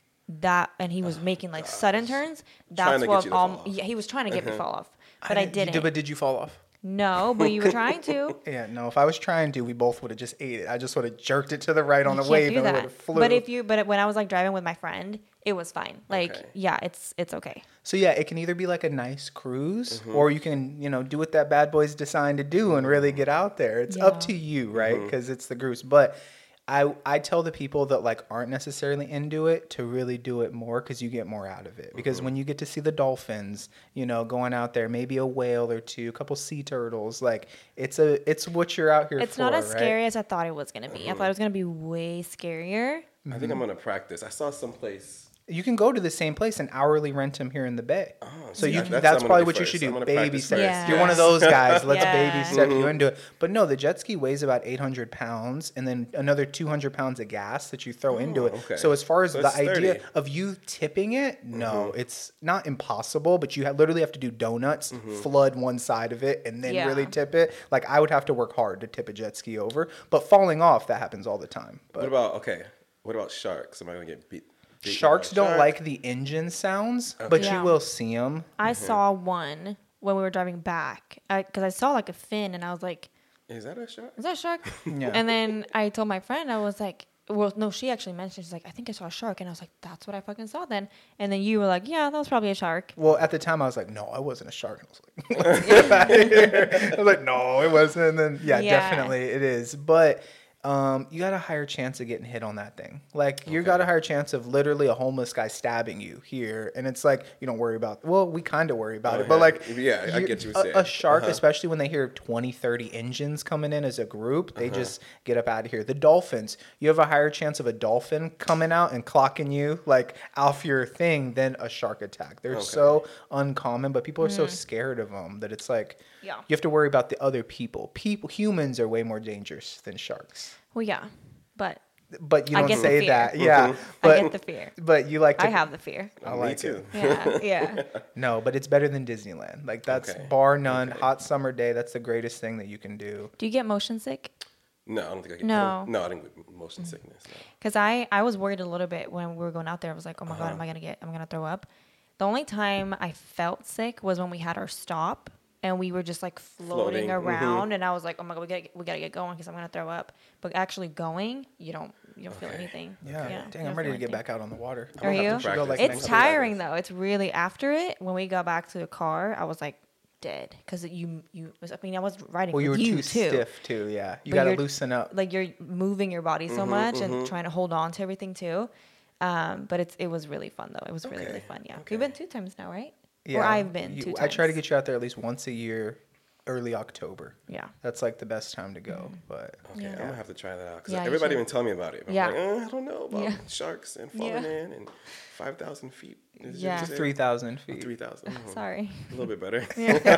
That and he was making like sudden turns. That's Trying to get what you to all. fall off. Yeah, he was trying to get me to fall off, but I, didn't- didn't. you did- But did you fall off? No, but you were trying to. Yeah, no. If I was trying to, we both would have just ate it. I just would have jerked it to the right on You the can't wave do and we would that. have flew. But if you, but when I was like driving with my friend, it was fine. Like, Okay. yeah, it's it's okay. So yeah, it can either be like a nice cruise, Mm-hmm. or you can, you know, do what that bad boy's designed to do and really get out there. It's up Yeah. to you, right? Mm-hmm. Because it's the cruise. But I I tell the people that like aren't necessarily into it to really do it more because you get more out of it. Because Mm-hmm. when you get to see the dolphins, you know, going out there, maybe a whale or two, a couple sea turtles, like it's a it's what you're out here It's for. not as right? scary as I thought it was gonna be. I thought it was gonna be way scarier. I think I'm gonna practice. I saw someplace. You can go to the same place and hourly rent them here in the bay. Oh, so see, you that's that's, what I'm gonna probably do what you first. should I'm do. gonna Baby practice steps. first. You're one of Yes. those guys. Let's Yeah. baby step Mm-hmm. you into it. But no, the jet ski weighs about eight hundred pounds and then another two hundred pounds of gas that you throw into it. Oh, okay. So as far as So the it's idea sturdy. of you tipping it, no, Mm-hmm. it's not impossible, but you ha- literally have to do donuts, Mm-hmm. flood one side of it, and then Yeah. really tip it. Like I would have to work hard to tip a jet ski over. But falling off, that happens all the time. But What about okay? What about sharks? Am I gonna get beat? beaten sharks by a don't shark? like the engine sounds, but Yeah. you will see them. I saw one when we were driving back because I, saw like a fin and I was like, Is that a shark? "Is that a shark?" Yeah. And then I told my friend, I was like, "Well, no." She actually mentioned, she's like, "I think I saw a shark," and I was like, "That's what I fucking saw then." And then you were like, "Yeah, that was probably a shark." Well, at the time, I was like, no, I wasn't a shark. And I was like, let's get out of here. I was like, no, it wasn't. And then, yeah, Yeah. definitely it is. But um, you got a higher chance of getting hit on that thing. Like, you Okay. got a higher chance of literally a homeless guy stabbing you here. And it's like, you don't worry about, well, we kind of worry about Oh, it. But yeah. like, Yeah, I you- get you a, saying. a shark, Uh-huh. especially when they hear twenty, thirty engines coming in as a group, Uh-huh. they just get up out of here. The dolphins, you have a higher chance of a dolphin coming out and clocking you like off your thing than a shark attack. They're Okay. so uncommon, but people are so scared of them that it's like Yeah. you have to worry about the other people. People, humans are way more dangerous than sharks. Well, yeah, but But you I don't get the say fear. that, yeah. I But get the fear. but you like to. I have the fear. I Me like too. it. Yeah, yeah. No, but it's better than Disneyland. Like that's Okay. bar none. Okay. Hot summer day. That's the greatest thing that you can do. Do you get motion sick? No, I don't think I get. No. I don't- no, I didn't get motion sickness. No. Because I, I was worried a little bit when we were going out there. I was like, oh my Uh-huh. God, am I going to get, I'm going to throw up. The only time I felt sick was when we had our stop and we were just like floating, Floating, mhm. around. And I was like, oh my God, we got to we gotta get going because I'm going to throw up. But actually going, you don't, you don't feel Okay. anything. Yeah. you Dang, don't I'm ready feel to get anything. back out on the water. I'm gonna Are have you? to practice Like It's next tiring though. It's really after it. When we got back to the car, I was like dead because you, you, I mean, I was riding Well, you were with you too too. stiff too. Yeah, you But got to you're- loosen up. Like you're moving your body so Mhm, much and mhm. trying to hold on to everything too. Um, but it's it was really fun though. It was really really Okay, fun. Yeah, okay. we've been two times now, right? Yeah, Or I've been you- two I try to times. get you out there at least once a year, early October. Yeah. That's like the best time to go. But Okay, Yeah. I'm gonna have to try that out because Yeah, you everybody should. been telling me about it. I'm Yeah. like, uh, I don't know about Yeah. sharks and falling Yeah. in and five thousand feet. Is Yeah. it It's three thousand feet. Three thousand. Sorry. A little bit better.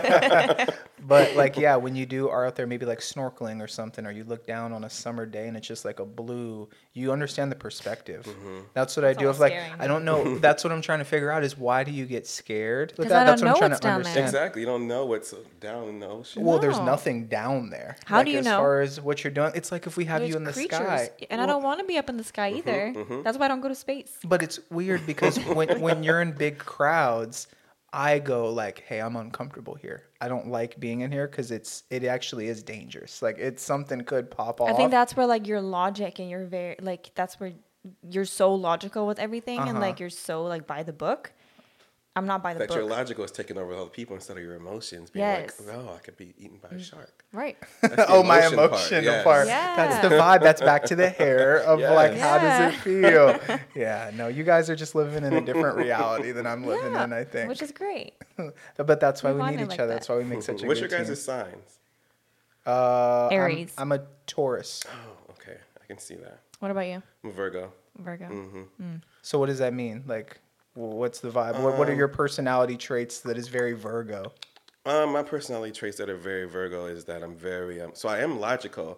But like, yeah, when you do are out there maybe like snorkeling or something, or you look down on a summer day and it's just like a blue, you understand the perspective. Mm-hmm. That's what I It's do. all Of like, scary. I don't know. That's what I'm trying to figure out is why do you get scared with 'Cause that? I That's don't what I'm know trying what's to down there. understand. Exactly. You don't know what's down in the ocean. Well, there's No. nothing down there. How Like, do you as know? far as what you're doing, it's like if we have There's you in the creatures, sky. and I Well, don't want to be up in the sky either. mhm. That's why I don't go to space. But it's weird because when when you're in big crowds, I go like, "Hey, I'm uncomfortable here. I don't like being in here because it's it actually is dangerous. Like it's something could pop off." I think that's where like your logic and you're very like that's where you're so logical with everything and Uh-huh. like you're so like by the book. I'm not by the that book. your logical is taking over other people instead of your emotions. Being Yes. like, oh, I could be eaten by a shark. Right. That's the oh, my emotion part, emotional yes. part. Yeah. That's the vibe. That's back to the hair of like, Yes. how does Yeah. it feel? Yeah, no, you guys are just living in a different reality than I'm living Yeah, in, I think. Which is great. But that's why We we want need it each like other. that. That's why we make such a What's your good guys' team. signs? Uh, I'm- Aries. I'm, a Taurus. Oh, okay. I can see that. What about you? I'm a Virgo. Virgo. Mm-hmm. So what does that mean? Like, wh- what's the vibe? what, what are Um, your personality traits that is very Virgo? Um, my personality traits that are very Virgo is that I'm very um, so I am logical,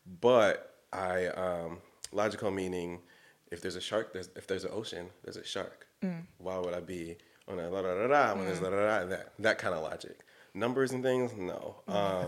but I um, logical meaning if there's a shark, there's if there's an ocean, there's a shark. Why would I be on a la da da da when there's la da da that that kind of logic? Numbers and things, no. Um,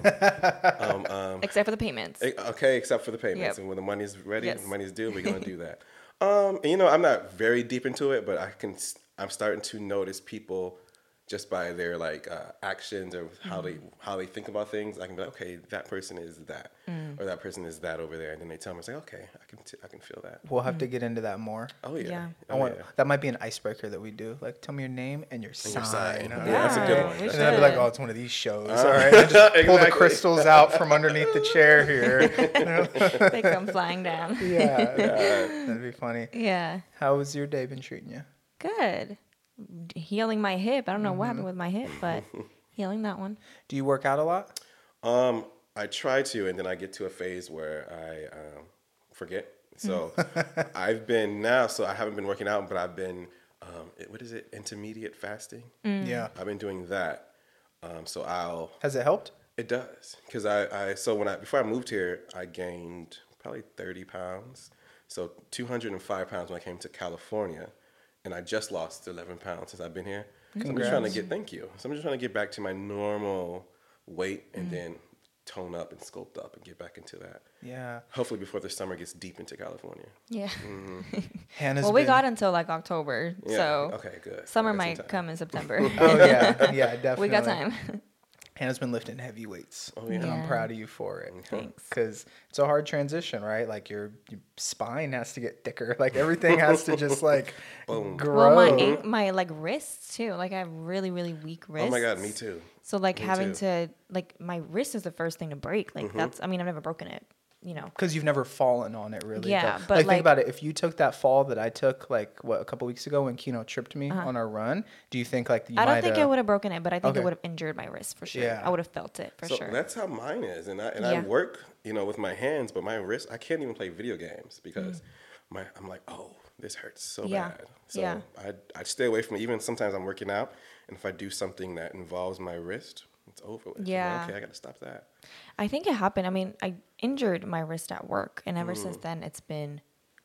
um, um, Except for the payments. eh, okay, except for the payments, Yep. and when the money's ready, Yes. the money's due, we're gonna do that. Um, and you know, I'm not very deep into it, but I can. s- I'm starting to notice people just by their like uh, actions or how they how they think about things. I can be like, okay, that person is that, or that person is that over there, and then they tell me, it's like, okay, I can t- I can feel that. We'll have to get into that more. Oh yeah, Yeah. I oh, want yeah. that might be an icebreaker that we do. Like, tell me your name and your sign. your sign. All Yeah, that's a good Yeah, one. we And then I'd be like, should. oh, it's one of these shows. All right, and just pull the Exactly. crystals out from underneath the chair here. They come flying down. Yeah, that'd be funny. Yeah. How has your day been treating you? Good. Healing my hip. I don't know what Mm-hmm. happened with my hip, but healing that one. Do you work out a lot? Um, I try to, and then I get to a phase where I um, forget. So I've been now, so I haven't been working out, but I've been, um, it- what is it, intermediate fasting? Yeah. I've been doing that. Um, so I'll, Has it helped? it does. Because I, I, so when I, before I moved here, I gained probably thirty pounds. So two hundred five pounds when I came to California. And I just lost eleven pounds since I've been here. So I'm just trying to get, thank you. So I'm just trying to get back to my normal weight and then tone up and sculpt up and get back into that. Yeah. Hopefully before the summer gets deep into California. Yeah. Hannah's Well, we been- got until like October, Yeah. so Okay, good. summer I got some might time. come in September. Oh yeah, yeah, definitely. we got time. Hannah's been lifting heavy weights, Oh, yeah. and I'm Yeah. proud of you for it. Thanks. Because it's a hard transition, right? Like your, your spine has to get thicker. Like everything has to just like Boom. grow. Well, my an- my like wrists too. Like I have really really weak wrists. Oh my God, me too. So like Me having too. to like my wrist is the first thing to break. Like Mm-hmm. that's I mean I've never broken it. You know. Because you've never fallen on it, really. Yeah, but but, like, like- think about it. If you took that fall that I took, like what a couple weeks ago when Kino tripped me on our run, do you think like you Uh-huh. I don't might? think uh, I would have broken it, but I think okay. it would have injured my wrist for sure. Yeah. I would have felt it for So sure. that's how mine is. And I, and Yeah. I work, you know, with my hands, but my wrist, I can't even play video games because my, I'm like, oh, this hurts so Mm. Yeah. bad. So Yeah. I, I stay away from it. Even sometimes I'm working out, and if I do something that involves my wrist, it's over with. I'm like, Yeah. okay, I got to stop that. I think it happened. I mean, I injured my wrist at work, and ever Mm. since then, it's been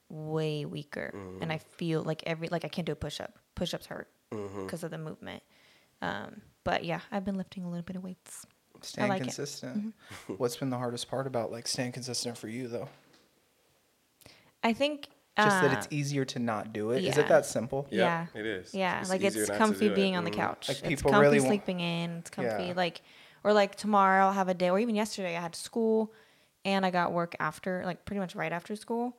way weaker. And I feel like every like I can't do a push up. Push ups hurt because Mm-hmm. of the movement. Um, but yeah, I've been lifting a little bit of weights. Staying like it. consistent. Mm-hmm. What's been the hardest part about like staying consistent for you though? I think Just that uh, it's easier to not do it. Is yeah. it that simple? Yeah, it is. Yeah, It's like easier it's not to comfy do it. being on the Mhm. couch. Like, it's people comfy really want- sleeping in. It's comfy Yeah. like, or like tomorrow I'll have a day, or even yesterday I had school, and I got work after, like pretty much right after school.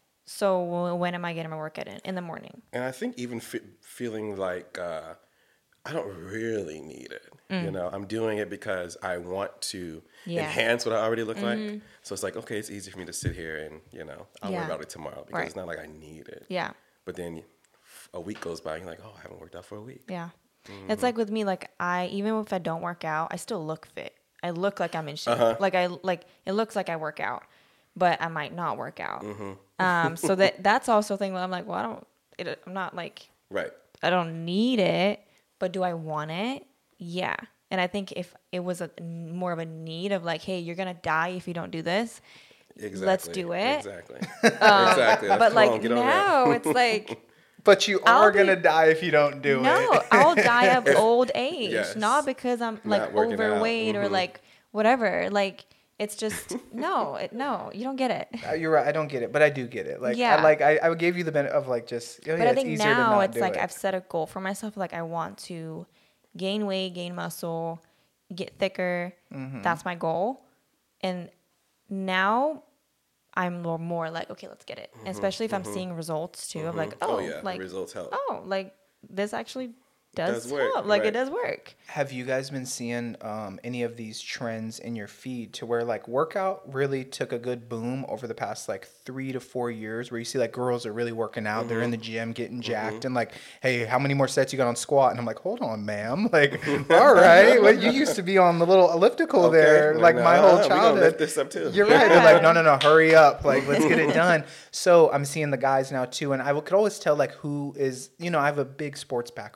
So when am I getting my work in? In the morning. And I think even fe- feeling like uh, I don't really need it. You know, I'm doing it because I want to Mm. Yeah. enhance what I already look like. So it's like, okay, it's easy for me to sit here and, you know, I'll Yeah. worry about it tomorrow because Right. it's not like I need it. Yeah. But then a week goes by and you're like, oh, I haven't worked out for a week. Yeah. Mm-hmm. It's like with me, like I, even if I don't work out, I still look fit. I look like I'm in shape. Uh-huh. Like I, like it looks like I work out, but I might not work out. Mm-hmm. Um, so that, that's also a thing where I'm like, well, I don't, it, I'm not like, Right. I don't need it, but do I want it? Yeah. And I think if it was a more of a need of like, hey, you're going to die if you don't do this. Exactly. Let's do it. Exactly. exactly. Let's But come like on, get on that. now it's like, But you I'll are be- gonna die if you don't do no, it. I'll die of old age, Yes. not because I'm like Not working out. overweight or Mhm. like whatever. Like it's just no, it, no, you don't get it. Uh, You're right. I don't get it, but I do get it. Like, Yeah. I, like I, I gave you the benefit of like just. Oh, But yeah, I it's think easier to now not it's do like it. I've set a goal for myself. Like I want to gain weight, gain muscle, get thicker. Mm-hmm. That's my goal. And now I'm more, more like, okay, let's get it. And especially if I'm seeing results too of like, oh, Oh, yeah. like, the results help. oh, like this actually does, Does work, help. Like right. it does work. Have you guys been seeing um, any of these trends in your feed to where like workout really took a good boom over the past like three to four years where you see like girls are really working out, they're in the gym getting jacked and like, hey, how many more sets you got on squat? And I'm like, hold on, ma'am. Like, all right. Well, you used to be on the little elliptical Okay, there well, like my nah, whole we gonna childhood. lift this up too. You're right. They're like, no, no, no, hurry up. Like, let's get it done. So I'm seeing the guys now too. And I could always tell like who is, you know, I have a big sports background. I've always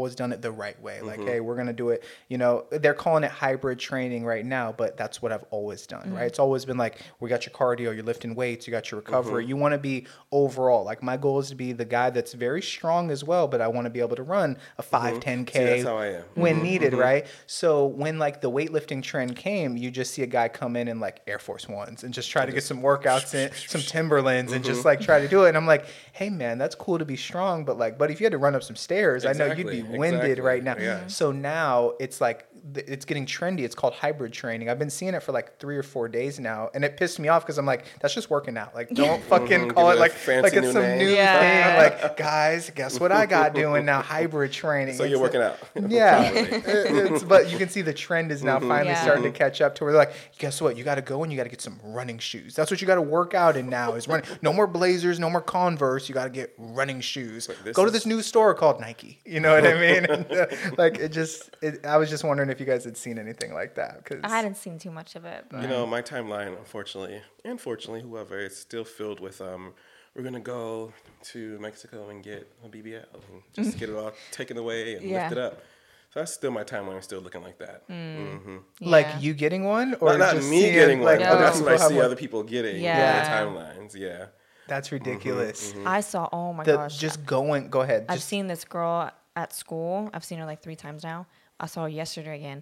always done it the right way. Like, hey, we're going to do it, you know, they're calling it hybrid training right now, but that's what I've always done, right? It's always been like, we got your cardio, you're lifting weights, you got your recovery. You want to be overall, like my goal is to be the guy that's very strong as well, but I want to be able to run a five, ten K See, that's how I am. when needed, right? So when like the weightlifting trend came, you just see a guy come in in like Air Force Ones and just try to get some workouts in, some Timberlands and just like try to do it. And I'm like, hey man, that's cool to be strong, but like, but if you had to run up some stairs, Exactly, I know you'd be winded exactly, right now. yeah. So now it's like, th- it's getting trendy. It's called hybrid training. I've been seeing it for like three or four days now, and it pissed me off because I'm like, that's just working out. Like, don't fucking Mhm, call give it it a like fancy like it's new some name. new Yeah. thing. Like, guys, guess what I got doing now? Hybrid training. So It's you're like- working out. yeah, It- it's, but you can see the trend is now finally Yeah. starting to catch up to where they're like, guess what? You got to go and you got to get some running shoes. That's what you got to work out in now is running. No more Blazers, no more Converse. You got to get running shoes. But this Go to is- this new store called Nike. You know what I mean? And, uh, like it just, it, I was just wondering if you guys had seen anything like that. Cause I hadn't seen too much of it. But You know, my timeline, unfortunately, and fortunately, whoever, is still filled with um, we're gonna go to Mexico and get a B B L and just get it all taken away and Yeah. lift it up. So that's still my timeline, still looking like that. hmm like Yeah. you getting one or Not, not just me seeing, getting one, like, but No. that's what I people have see one? other people getting Yeah. in their timelines. Yeah. That's ridiculous. I saw. Oh my The, gosh! just going, go ahead. I've Just, seen this girl at school. I've seen her like three times now. I saw her yesterday again.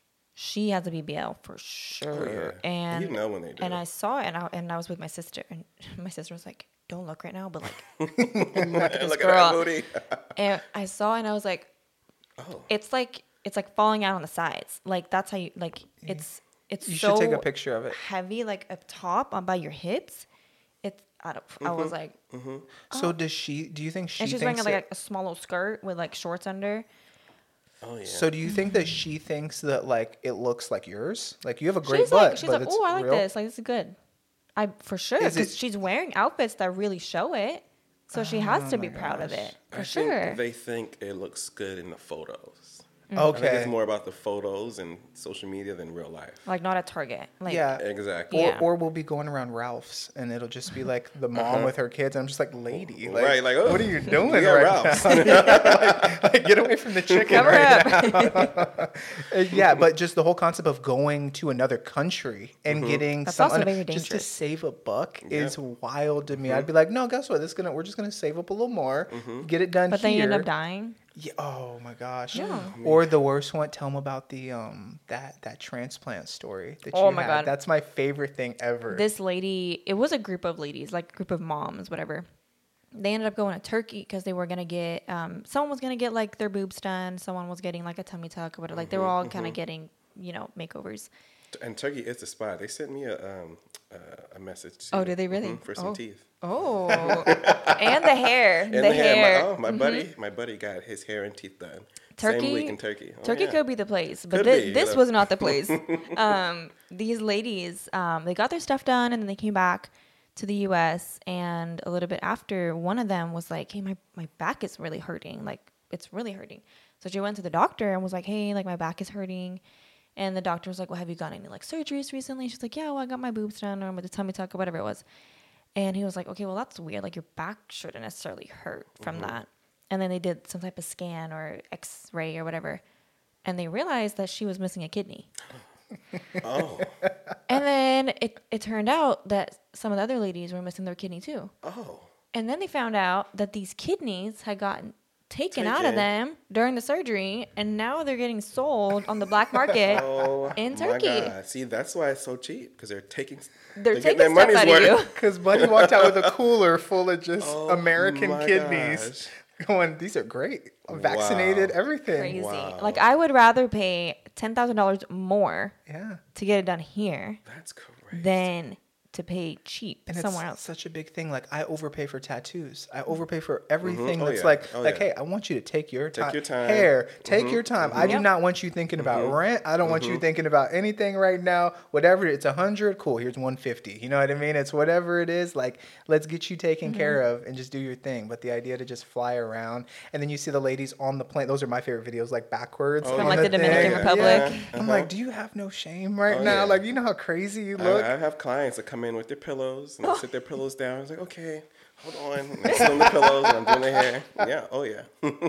She has a B B L for sure. Oh, yeah. And You know when they do. and I saw it, and I, and I was with my sister, and my sister was like, "Don't look right now," but like, look at this Look at that girl. booty. And I saw, it and I was like, Oh. "It's like it's like falling out on the sides. Like that's how you like it's it's you so should take a picture of it. heavy, like up top on by your hips. It's I don't. I was like, So does she, do you think she and she's wearing thinks like it- a, a small little skirt with like shorts under. Oh, yeah. So do you think Mm-hmm. that she thinks that like it looks like yours? Like you have a great She's butt, like, she's but like, it's oh, I like real? this. Like this is good. I for sure Is because it- she's wearing outfits that really show it, so she has to be proud of it for I sure. think they think it looks good in the photos. I think Okay. it's more about the photos and social media than real life. Like not at Target. Like Yeah. Exactly. Or, Yeah. or we'll be going around Ralph's and it'll just be like the mom with her kids. And I'm just like, lady, like, Right, like, oh, what are you doing yeah, right Ralph's. now? like, like, get away from the chicken Cover right up. now. Uh, yeah, but just the whole concept of going to another country and getting That's some also very just to dangerous. save a buck Yeah. is wild to me. I'd be like, no, guess what? This gonna we're just gonna save up a little more, get it done but then you here. end up dying. Yeah. Oh my gosh. Yeah. Or the worst one. Tell them about the um that that transplant story that Oh you my had. God. That's my favorite thing ever. This lady, it was a group of ladies, like a group of moms, whatever. They ended up going to Turkey because they were gonna get um someone was gonna get like their boobs done, someone was getting like a tummy tuck or whatever. Like they were all kind of getting you know makeovers. And Turkey is the spot. They sent me a um, uh, a message. Too. Oh, did they really? Mhm, for some Oh. teeth. Oh, and the hair, And the, the hair. My, oh, my buddy, my buddy got his hair and teeth done. Turkey, Same week in Turkey. Oh, Turkey yeah. could be the place, but Could thi- be, you this know. was not the place. um, these ladies, um, they got their stuff done, and then they came back to the U S. And a little bit after, one of them was like, "Hey, my my back is really hurting. Like it's really hurting." So she went to the doctor and was like, "Hey, like my back is hurting." And the doctor was like, "Well, have you gotten any like surgeries recently?" She's like, "Yeah, well, I got my boobs done or with the tummy tuck or whatever it was." And he was like, "Okay, well, that's weird. Like your back shouldn't necessarily hurt from that." And then they did some type of scan or X-ray or whatever, and they realized that she was missing a kidney. Oh, And then it, it turned out that some of the other ladies were missing their kidney too. oh. And then they found out that these kidneys had gotten taken out of Taken. them during the surgery, and now they're getting sold on the black market Oh, in my Turkey. God. See, that's why it's so cheap because they're taking. They're, getting taking their stuff money's out of you. worth. Because Buddy walked out with a cooler full of just Oh American my kidneys. Going, these are great. I'm vaccinated, Wow. everything. Crazy. Wow. Like I would rather pay ten thousand dollars more Yeah. to get it done here That's correct. than to pay cheap And somewhere it's else. such a big thing. Like I overpay for tattoos. I overpay for everything Oh, that's yeah. like, Oh, like, yeah. hey, I want you to take your Take time. your time. Hair, take your time. I do Yep. not want you thinking about rent. I don't want you thinking about anything right now. Whatever it's a hundred, cool. Here's one fifty. You know what I mean? It's whatever it is. Like, let's get you taken care of and just do your thing. But the idea to just fly around and then you see the ladies on the plane. Those are my favorite videos, like backwards From, on like, the Dominican thing. Republic. I'm like, do you have no shame right Oh, now? yeah. Like, you know how crazy you I, look. I have clients that come come in with their pillows and they sit their pillows down. I was like, okay, hold on. And I sit on the pillows and I'm doing their hair. Yeah, oh yeah.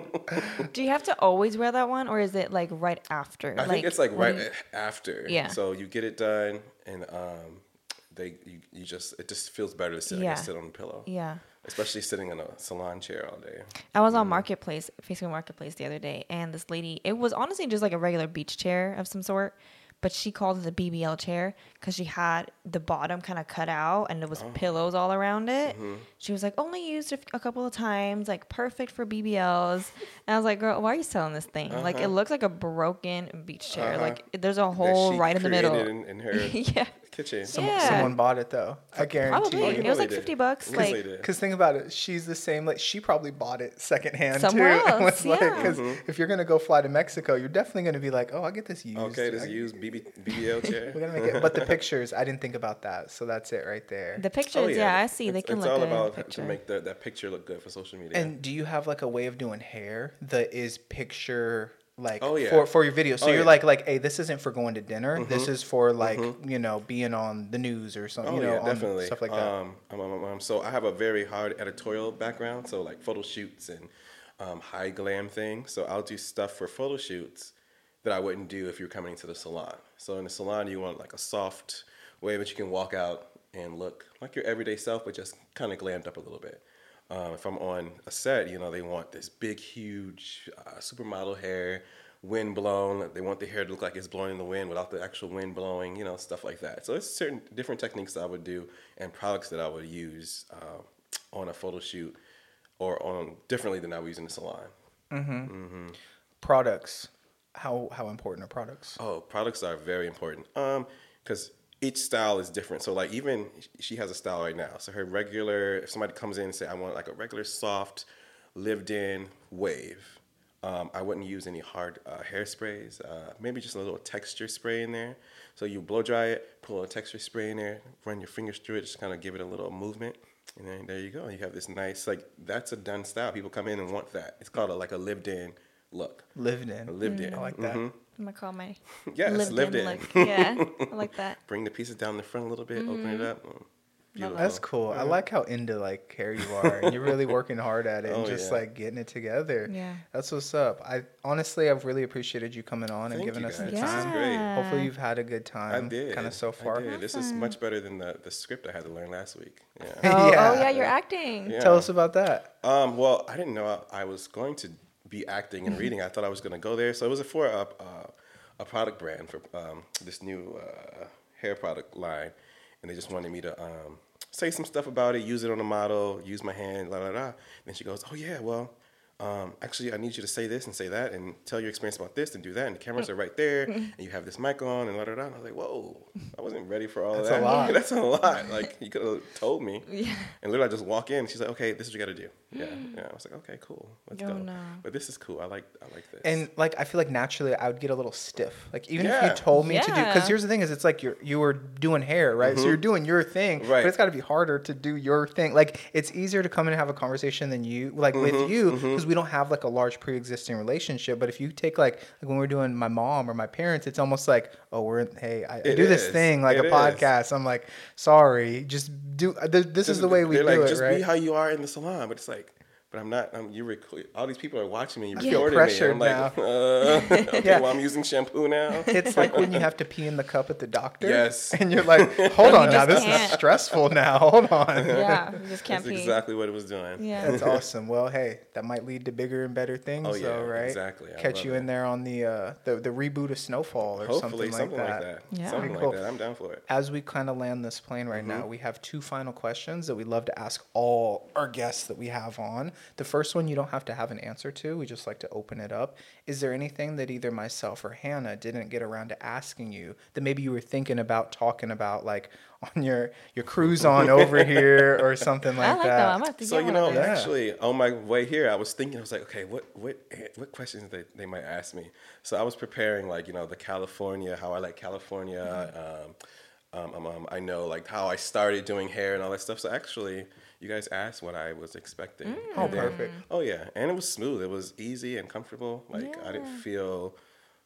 Do you have to always wear that one, or is it like right after? I like, think it's like right you, after. Yeah. So you get it done, and um, they you, you just it just feels better to sit, Yeah. I guess, sit on the pillow. Yeah. Especially sitting in a salon chair all day. I was on Marketplace, Facebook Marketplace the other day, and this lady, it was honestly just like a regular beach chair of some sort, but she called it a B B L chair because she had the bottom kind of cut out and there was oh. pillows all around it. Mm-hmm. She was like, only used a, a couple of times, like perfect for B B Ls. And I was like, girl, why are you selling this thing? Uh-huh. Like, it looks like a broken beach chair. Uh-huh. Like, there's a hole right in the middle. In, in her yeah. kitchen. Some, yeah. Someone bought it though. I guarantee. Probably. You. It was like fifty bucks. Cause, like, because think about it, she's the same. Like she probably bought it secondhand somewhere too. else. Because yeah. like, mm-hmm. if you're gonna go fly to Mexico, you're definitely gonna be like, oh, I'll get this used. Okay, this used B B L chair. We're gonna make it. But the pictures, I didn't think about that. So that's it right there. The pictures, oh, yeah. yeah, I see. It's, they can it's look all good. about Picture. to make the, that picture look good for social media. And do you have like a way of doing hair that is picture? Like oh, yeah. for, for your video. So oh, you're yeah. like, like, hey, this isn't for going to dinner. Mm-hmm. This is for like, mm-hmm. you know, being on the news or something, oh, you know, yeah, definitely. stuff like that. Um, um, um, um, so I have a very hard editorial background. So like photo shoots and um, high glam things. So I'll do stuff for photo shoots that I wouldn't do if you're coming to the salon. So in the salon, you want like a soft way that you can walk out and look like your everyday self, but just kind of glammed up a little bit. Um, if I'm on a set, you know, they want this big, huge uh, supermodel hair, wind blown. They want the hair to look like it's blowing in the wind without the actual wind blowing, you know, stuff like that. So it's certain different techniques that I would do and products that I would use uh, on a photo shoot or on differently than I would use in the salon. Mm-hmm. Mm-hmm. Products. How how important are products? Oh, products are very important. Um, because each style is different. So like even she has a style right now. So her regular, if somebody comes in and say, I want like a regular soft, lived in wave. Um, I wouldn't use any hard uh, hairsprays. Uh, maybe just a little texture spray in there. So you blow dry it, put a little texture spray in there, run your fingers through it, just kind of give it a little movement. And then there you go. You have this nice, like, that's a done style. People come in and want that. It's called a, like a lived in look. Lived in. A lived in. I like that. Mm-hmm. I'm gonna call my yes, lived, lived in. in. Look. Yeah, I like that. Bring the pieces down the front a little bit, mm-hmm. open it up. Beautiful. That's cool. Mm-hmm. I like how into like hair you are, and you're really working hard at it, oh, and just yeah. like getting it together. Yeah, that's what's up. I honestly, I've really appreciated you coming on Thank and giving us guys. the yeah. time. Great. Hopefully, you've had a good time. I did. Kind of so far. I did. This is much better than the, the script I had to learn last week. Yeah. Oh, yeah. oh yeah, you're acting. Yeah. Tell us about that. Um, well, I didn't know I, I was going to be acting and reading. I thought I was going to go there. So it was for a, a, a product brand for um, this new uh, hair product line. And they just wanted me to um, say some stuff about it, use it on a model, use my hand, la, la, la. And then she goes, oh, yeah, well, um, actually, I need you to say this and say that and tell your experience about this and do that. And the cameras are right there. And you have this mic on and la, la, la. And I was like, whoa, I wasn't ready for all That's of that. a lot. That's a lot. Like, you could have told me. Yeah. And literally, I just walk in. And she's like, okay, this is what you got to do. Yeah. Yeah. I was like, okay, cool. Let's Oh, go. no. But this is cool. I like I like this. And like, I feel like naturally I would get a little stiff. Like even Yeah. if you told me to do, Yeah. because here's the thing: is it's like you're you were doing hair, right? So you're doing your thing, Right. but it's got to be harder to do your thing. Like it's easier to come in and have a conversation than you, like with you, because we don't have like a large pre-existing relationship. But if you take like like when we're doing my mom or my parents, it's almost like, oh, we're in, hey, I, I It do this is. thing like It a is. podcast. I'm like, sorry, just do. Th- this is Just- the way we they're do like, it, just right? be how you are in the salon. But it's like, but I'm not. I'm, you're rec- all these people are watching me. You're I feel recording pressured me. I'm like, uh, okay, Yeah. well, I'm using shampoo now. It's like when you have to pee in the cup at the doctor. Yes. And you're like, hold on You now, just this is can't. stressful now. Hold on. Yeah, you just can't That's pee. exactly what it was doing. Yeah. That's awesome. Well, hey, that might lead to bigger and better things, Oh, yeah, though, right? exactly. I Catch love you it. in there on the uh, the, the reboot of Snowfall or Hopefully, something, like, that. Yeah. Something Pretty like cool. that. I'm down for it. As we kind of land this plane right now, we have two final questions that we love to ask all our guests that we have on. The first one you don't have to have an answer to. We just like to open it up. Is there anything that either myself or Hannah didn't get around to asking you that maybe you were thinking about talking about, like on your, your cruise on over here or something like, I like that? that. I'm gonna have to So get you one know, of those. Yeah. actually, on my way here, I was thinking, I was like, okay, what what what questions they, they might ask me. So I was preparing, like, you know, the California, how I like California. Um, um, um, um, I know like how I started doing hair and all that stuff. So actually, you guys asked what I was expecting. Oh, And then- perfect. Oh yeah, and it was smooth. It was easy and comfortable. Like I didn't Yeah. feel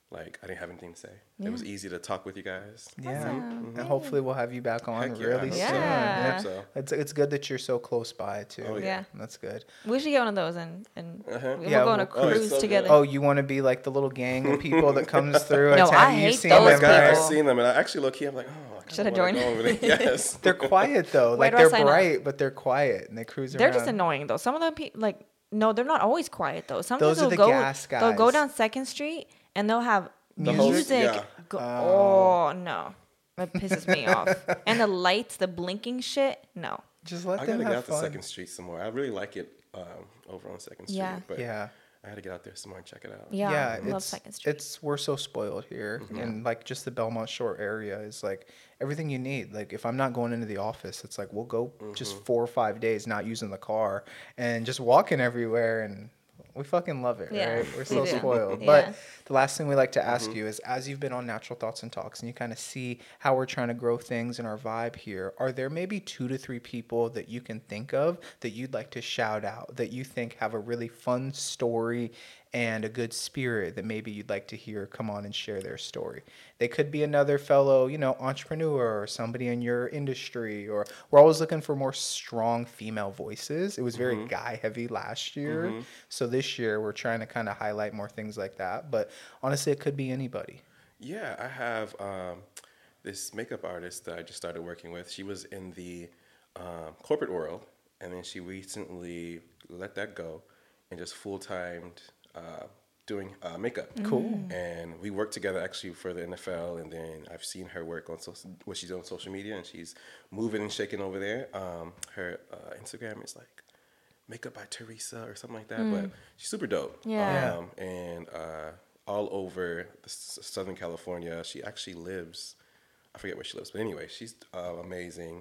like I didn't have anything to say. It was easy to talk with you guys. Yeah, Awesome. and hopefully we'll have you back on Heck yeah, I really hope soon. so. I Yeah. hope so. It's it's good that you're so close by too. Oh, yeah. Yeah. That's good. We should get one of those and and Uh-huh. we'll Yeah, go on a we'll- Oh, it's cruise so good. together. Oh, you want to be like the little gang of people that comes through? No, at I town? You've hate seen those them, Guys, I've guys. seen them, and I actually low key, I'm like, oh, I Should I kinda wanna join? go over there. Yes. They're quiet though. Where Like do I they're sign up? bright, but they're quiet and they cruise They're around. just annoying though. Some of them pe- like no, they're not always quiet though. Sometimes Those are they'll the go gas they'll go guys. down Second Street and they'll have The host- music. yeah. Go- oh no, that pisses me off. And the lights, the blinking shit. No. Just let I them gotta get have out to fun. Second Street some more. I really like it um, over on Second Street. Yeah. But Yeah. I had to get out there some more and check it out. Yeah, yeah, I love it's Second Street. it's we're so spoiled here, and like just the Belmont Shore area is like everything you need. Like if I'm not going into the office, it's like we'll go just four or five days not using the car and just walking everywhere, and we fucking love it, Yeah, right? We're we so do. spoiled. Yeah. But the last thing we like to ask you is, as you've been on Natural Thoughts and Talks, and you kind of see how we're trying to grow things in our vibe here, are there maybe two to three people that you can think of that you'd like to shout out that you think have a really fun story and a good spirit that maybe you'd like to hear come on and share their story? They could be another fellow, you know, entrepreneur or somebody in your industry, or we're always looking for more strong female voices. It was very guy heavy last year. So this year we're trying to kind of highlight more things like that. But honestly, it could be anybody. Yeah, I have um, this makeup artist that I just started working with. She was in the um, corporate world, and then she recently let that go and just full-timed uh, doing uh, makeup. Cool. And we worked together actually for the N F L, and then I've seen her work on social, what she's doing on social media, and she's moving and shaking over there. Um, her uh, Instagram is like Makeup by Teresa or something like that, but she's super dope. Yeah. Um, and uh, all over the s- Southern California. She actually lives, I forget where she lives, but anyway, she's uh, amazing.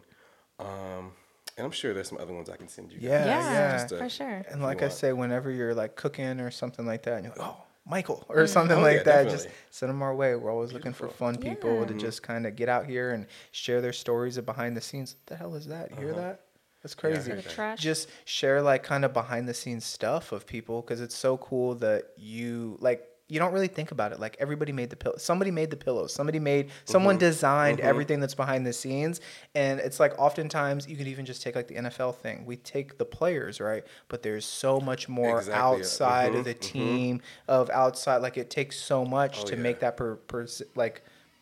Um, and I'm sure there's some other ones I can send you guys. Yeah, Yeah, yeah. Just to- for sure. And like I want. say, whenever you're like cooking or something like that, and you're like, oh, Michael, or something Oh, like yeah, that, definitely. just send them our way. We're always looking for Beautiful. fun people to Yeah. just kind of get out here and share their stories of behind the scenes. What the hell is that? You hear that? That's crazy. heard For the trash. Just share like kind of behind the scenes stuff of people, because it's so cool that you like. You don't really think about it. Like everybody made the pillow. Somebody made the pillows. Somebody made. Someone designed everything that's behind the scenes. And it's like oftentimes you could even just take like the N F L thing. We take the players, right? But there's so much more Exactly. outside of Mhm, the mhm. team, of outside. Like it takes so much Oh, to yeah. make that per, per like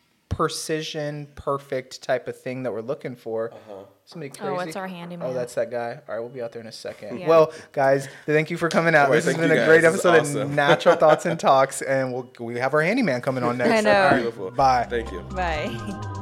precision, perfect type of thing that we're looking for. Uh-huh. Somebody crazy. Oh, it's our handyman. Oh, that's that guy. All right, we'll be out there in a second. Yeah. Well, guys, thank you for coming out. All right, this has thank been you a great guys. This is episode of awesome. Natural Thoughts and Talks, and we'll we have our handyman coming on next. I know. All right, Beautiful. bye. Thank you. Bye.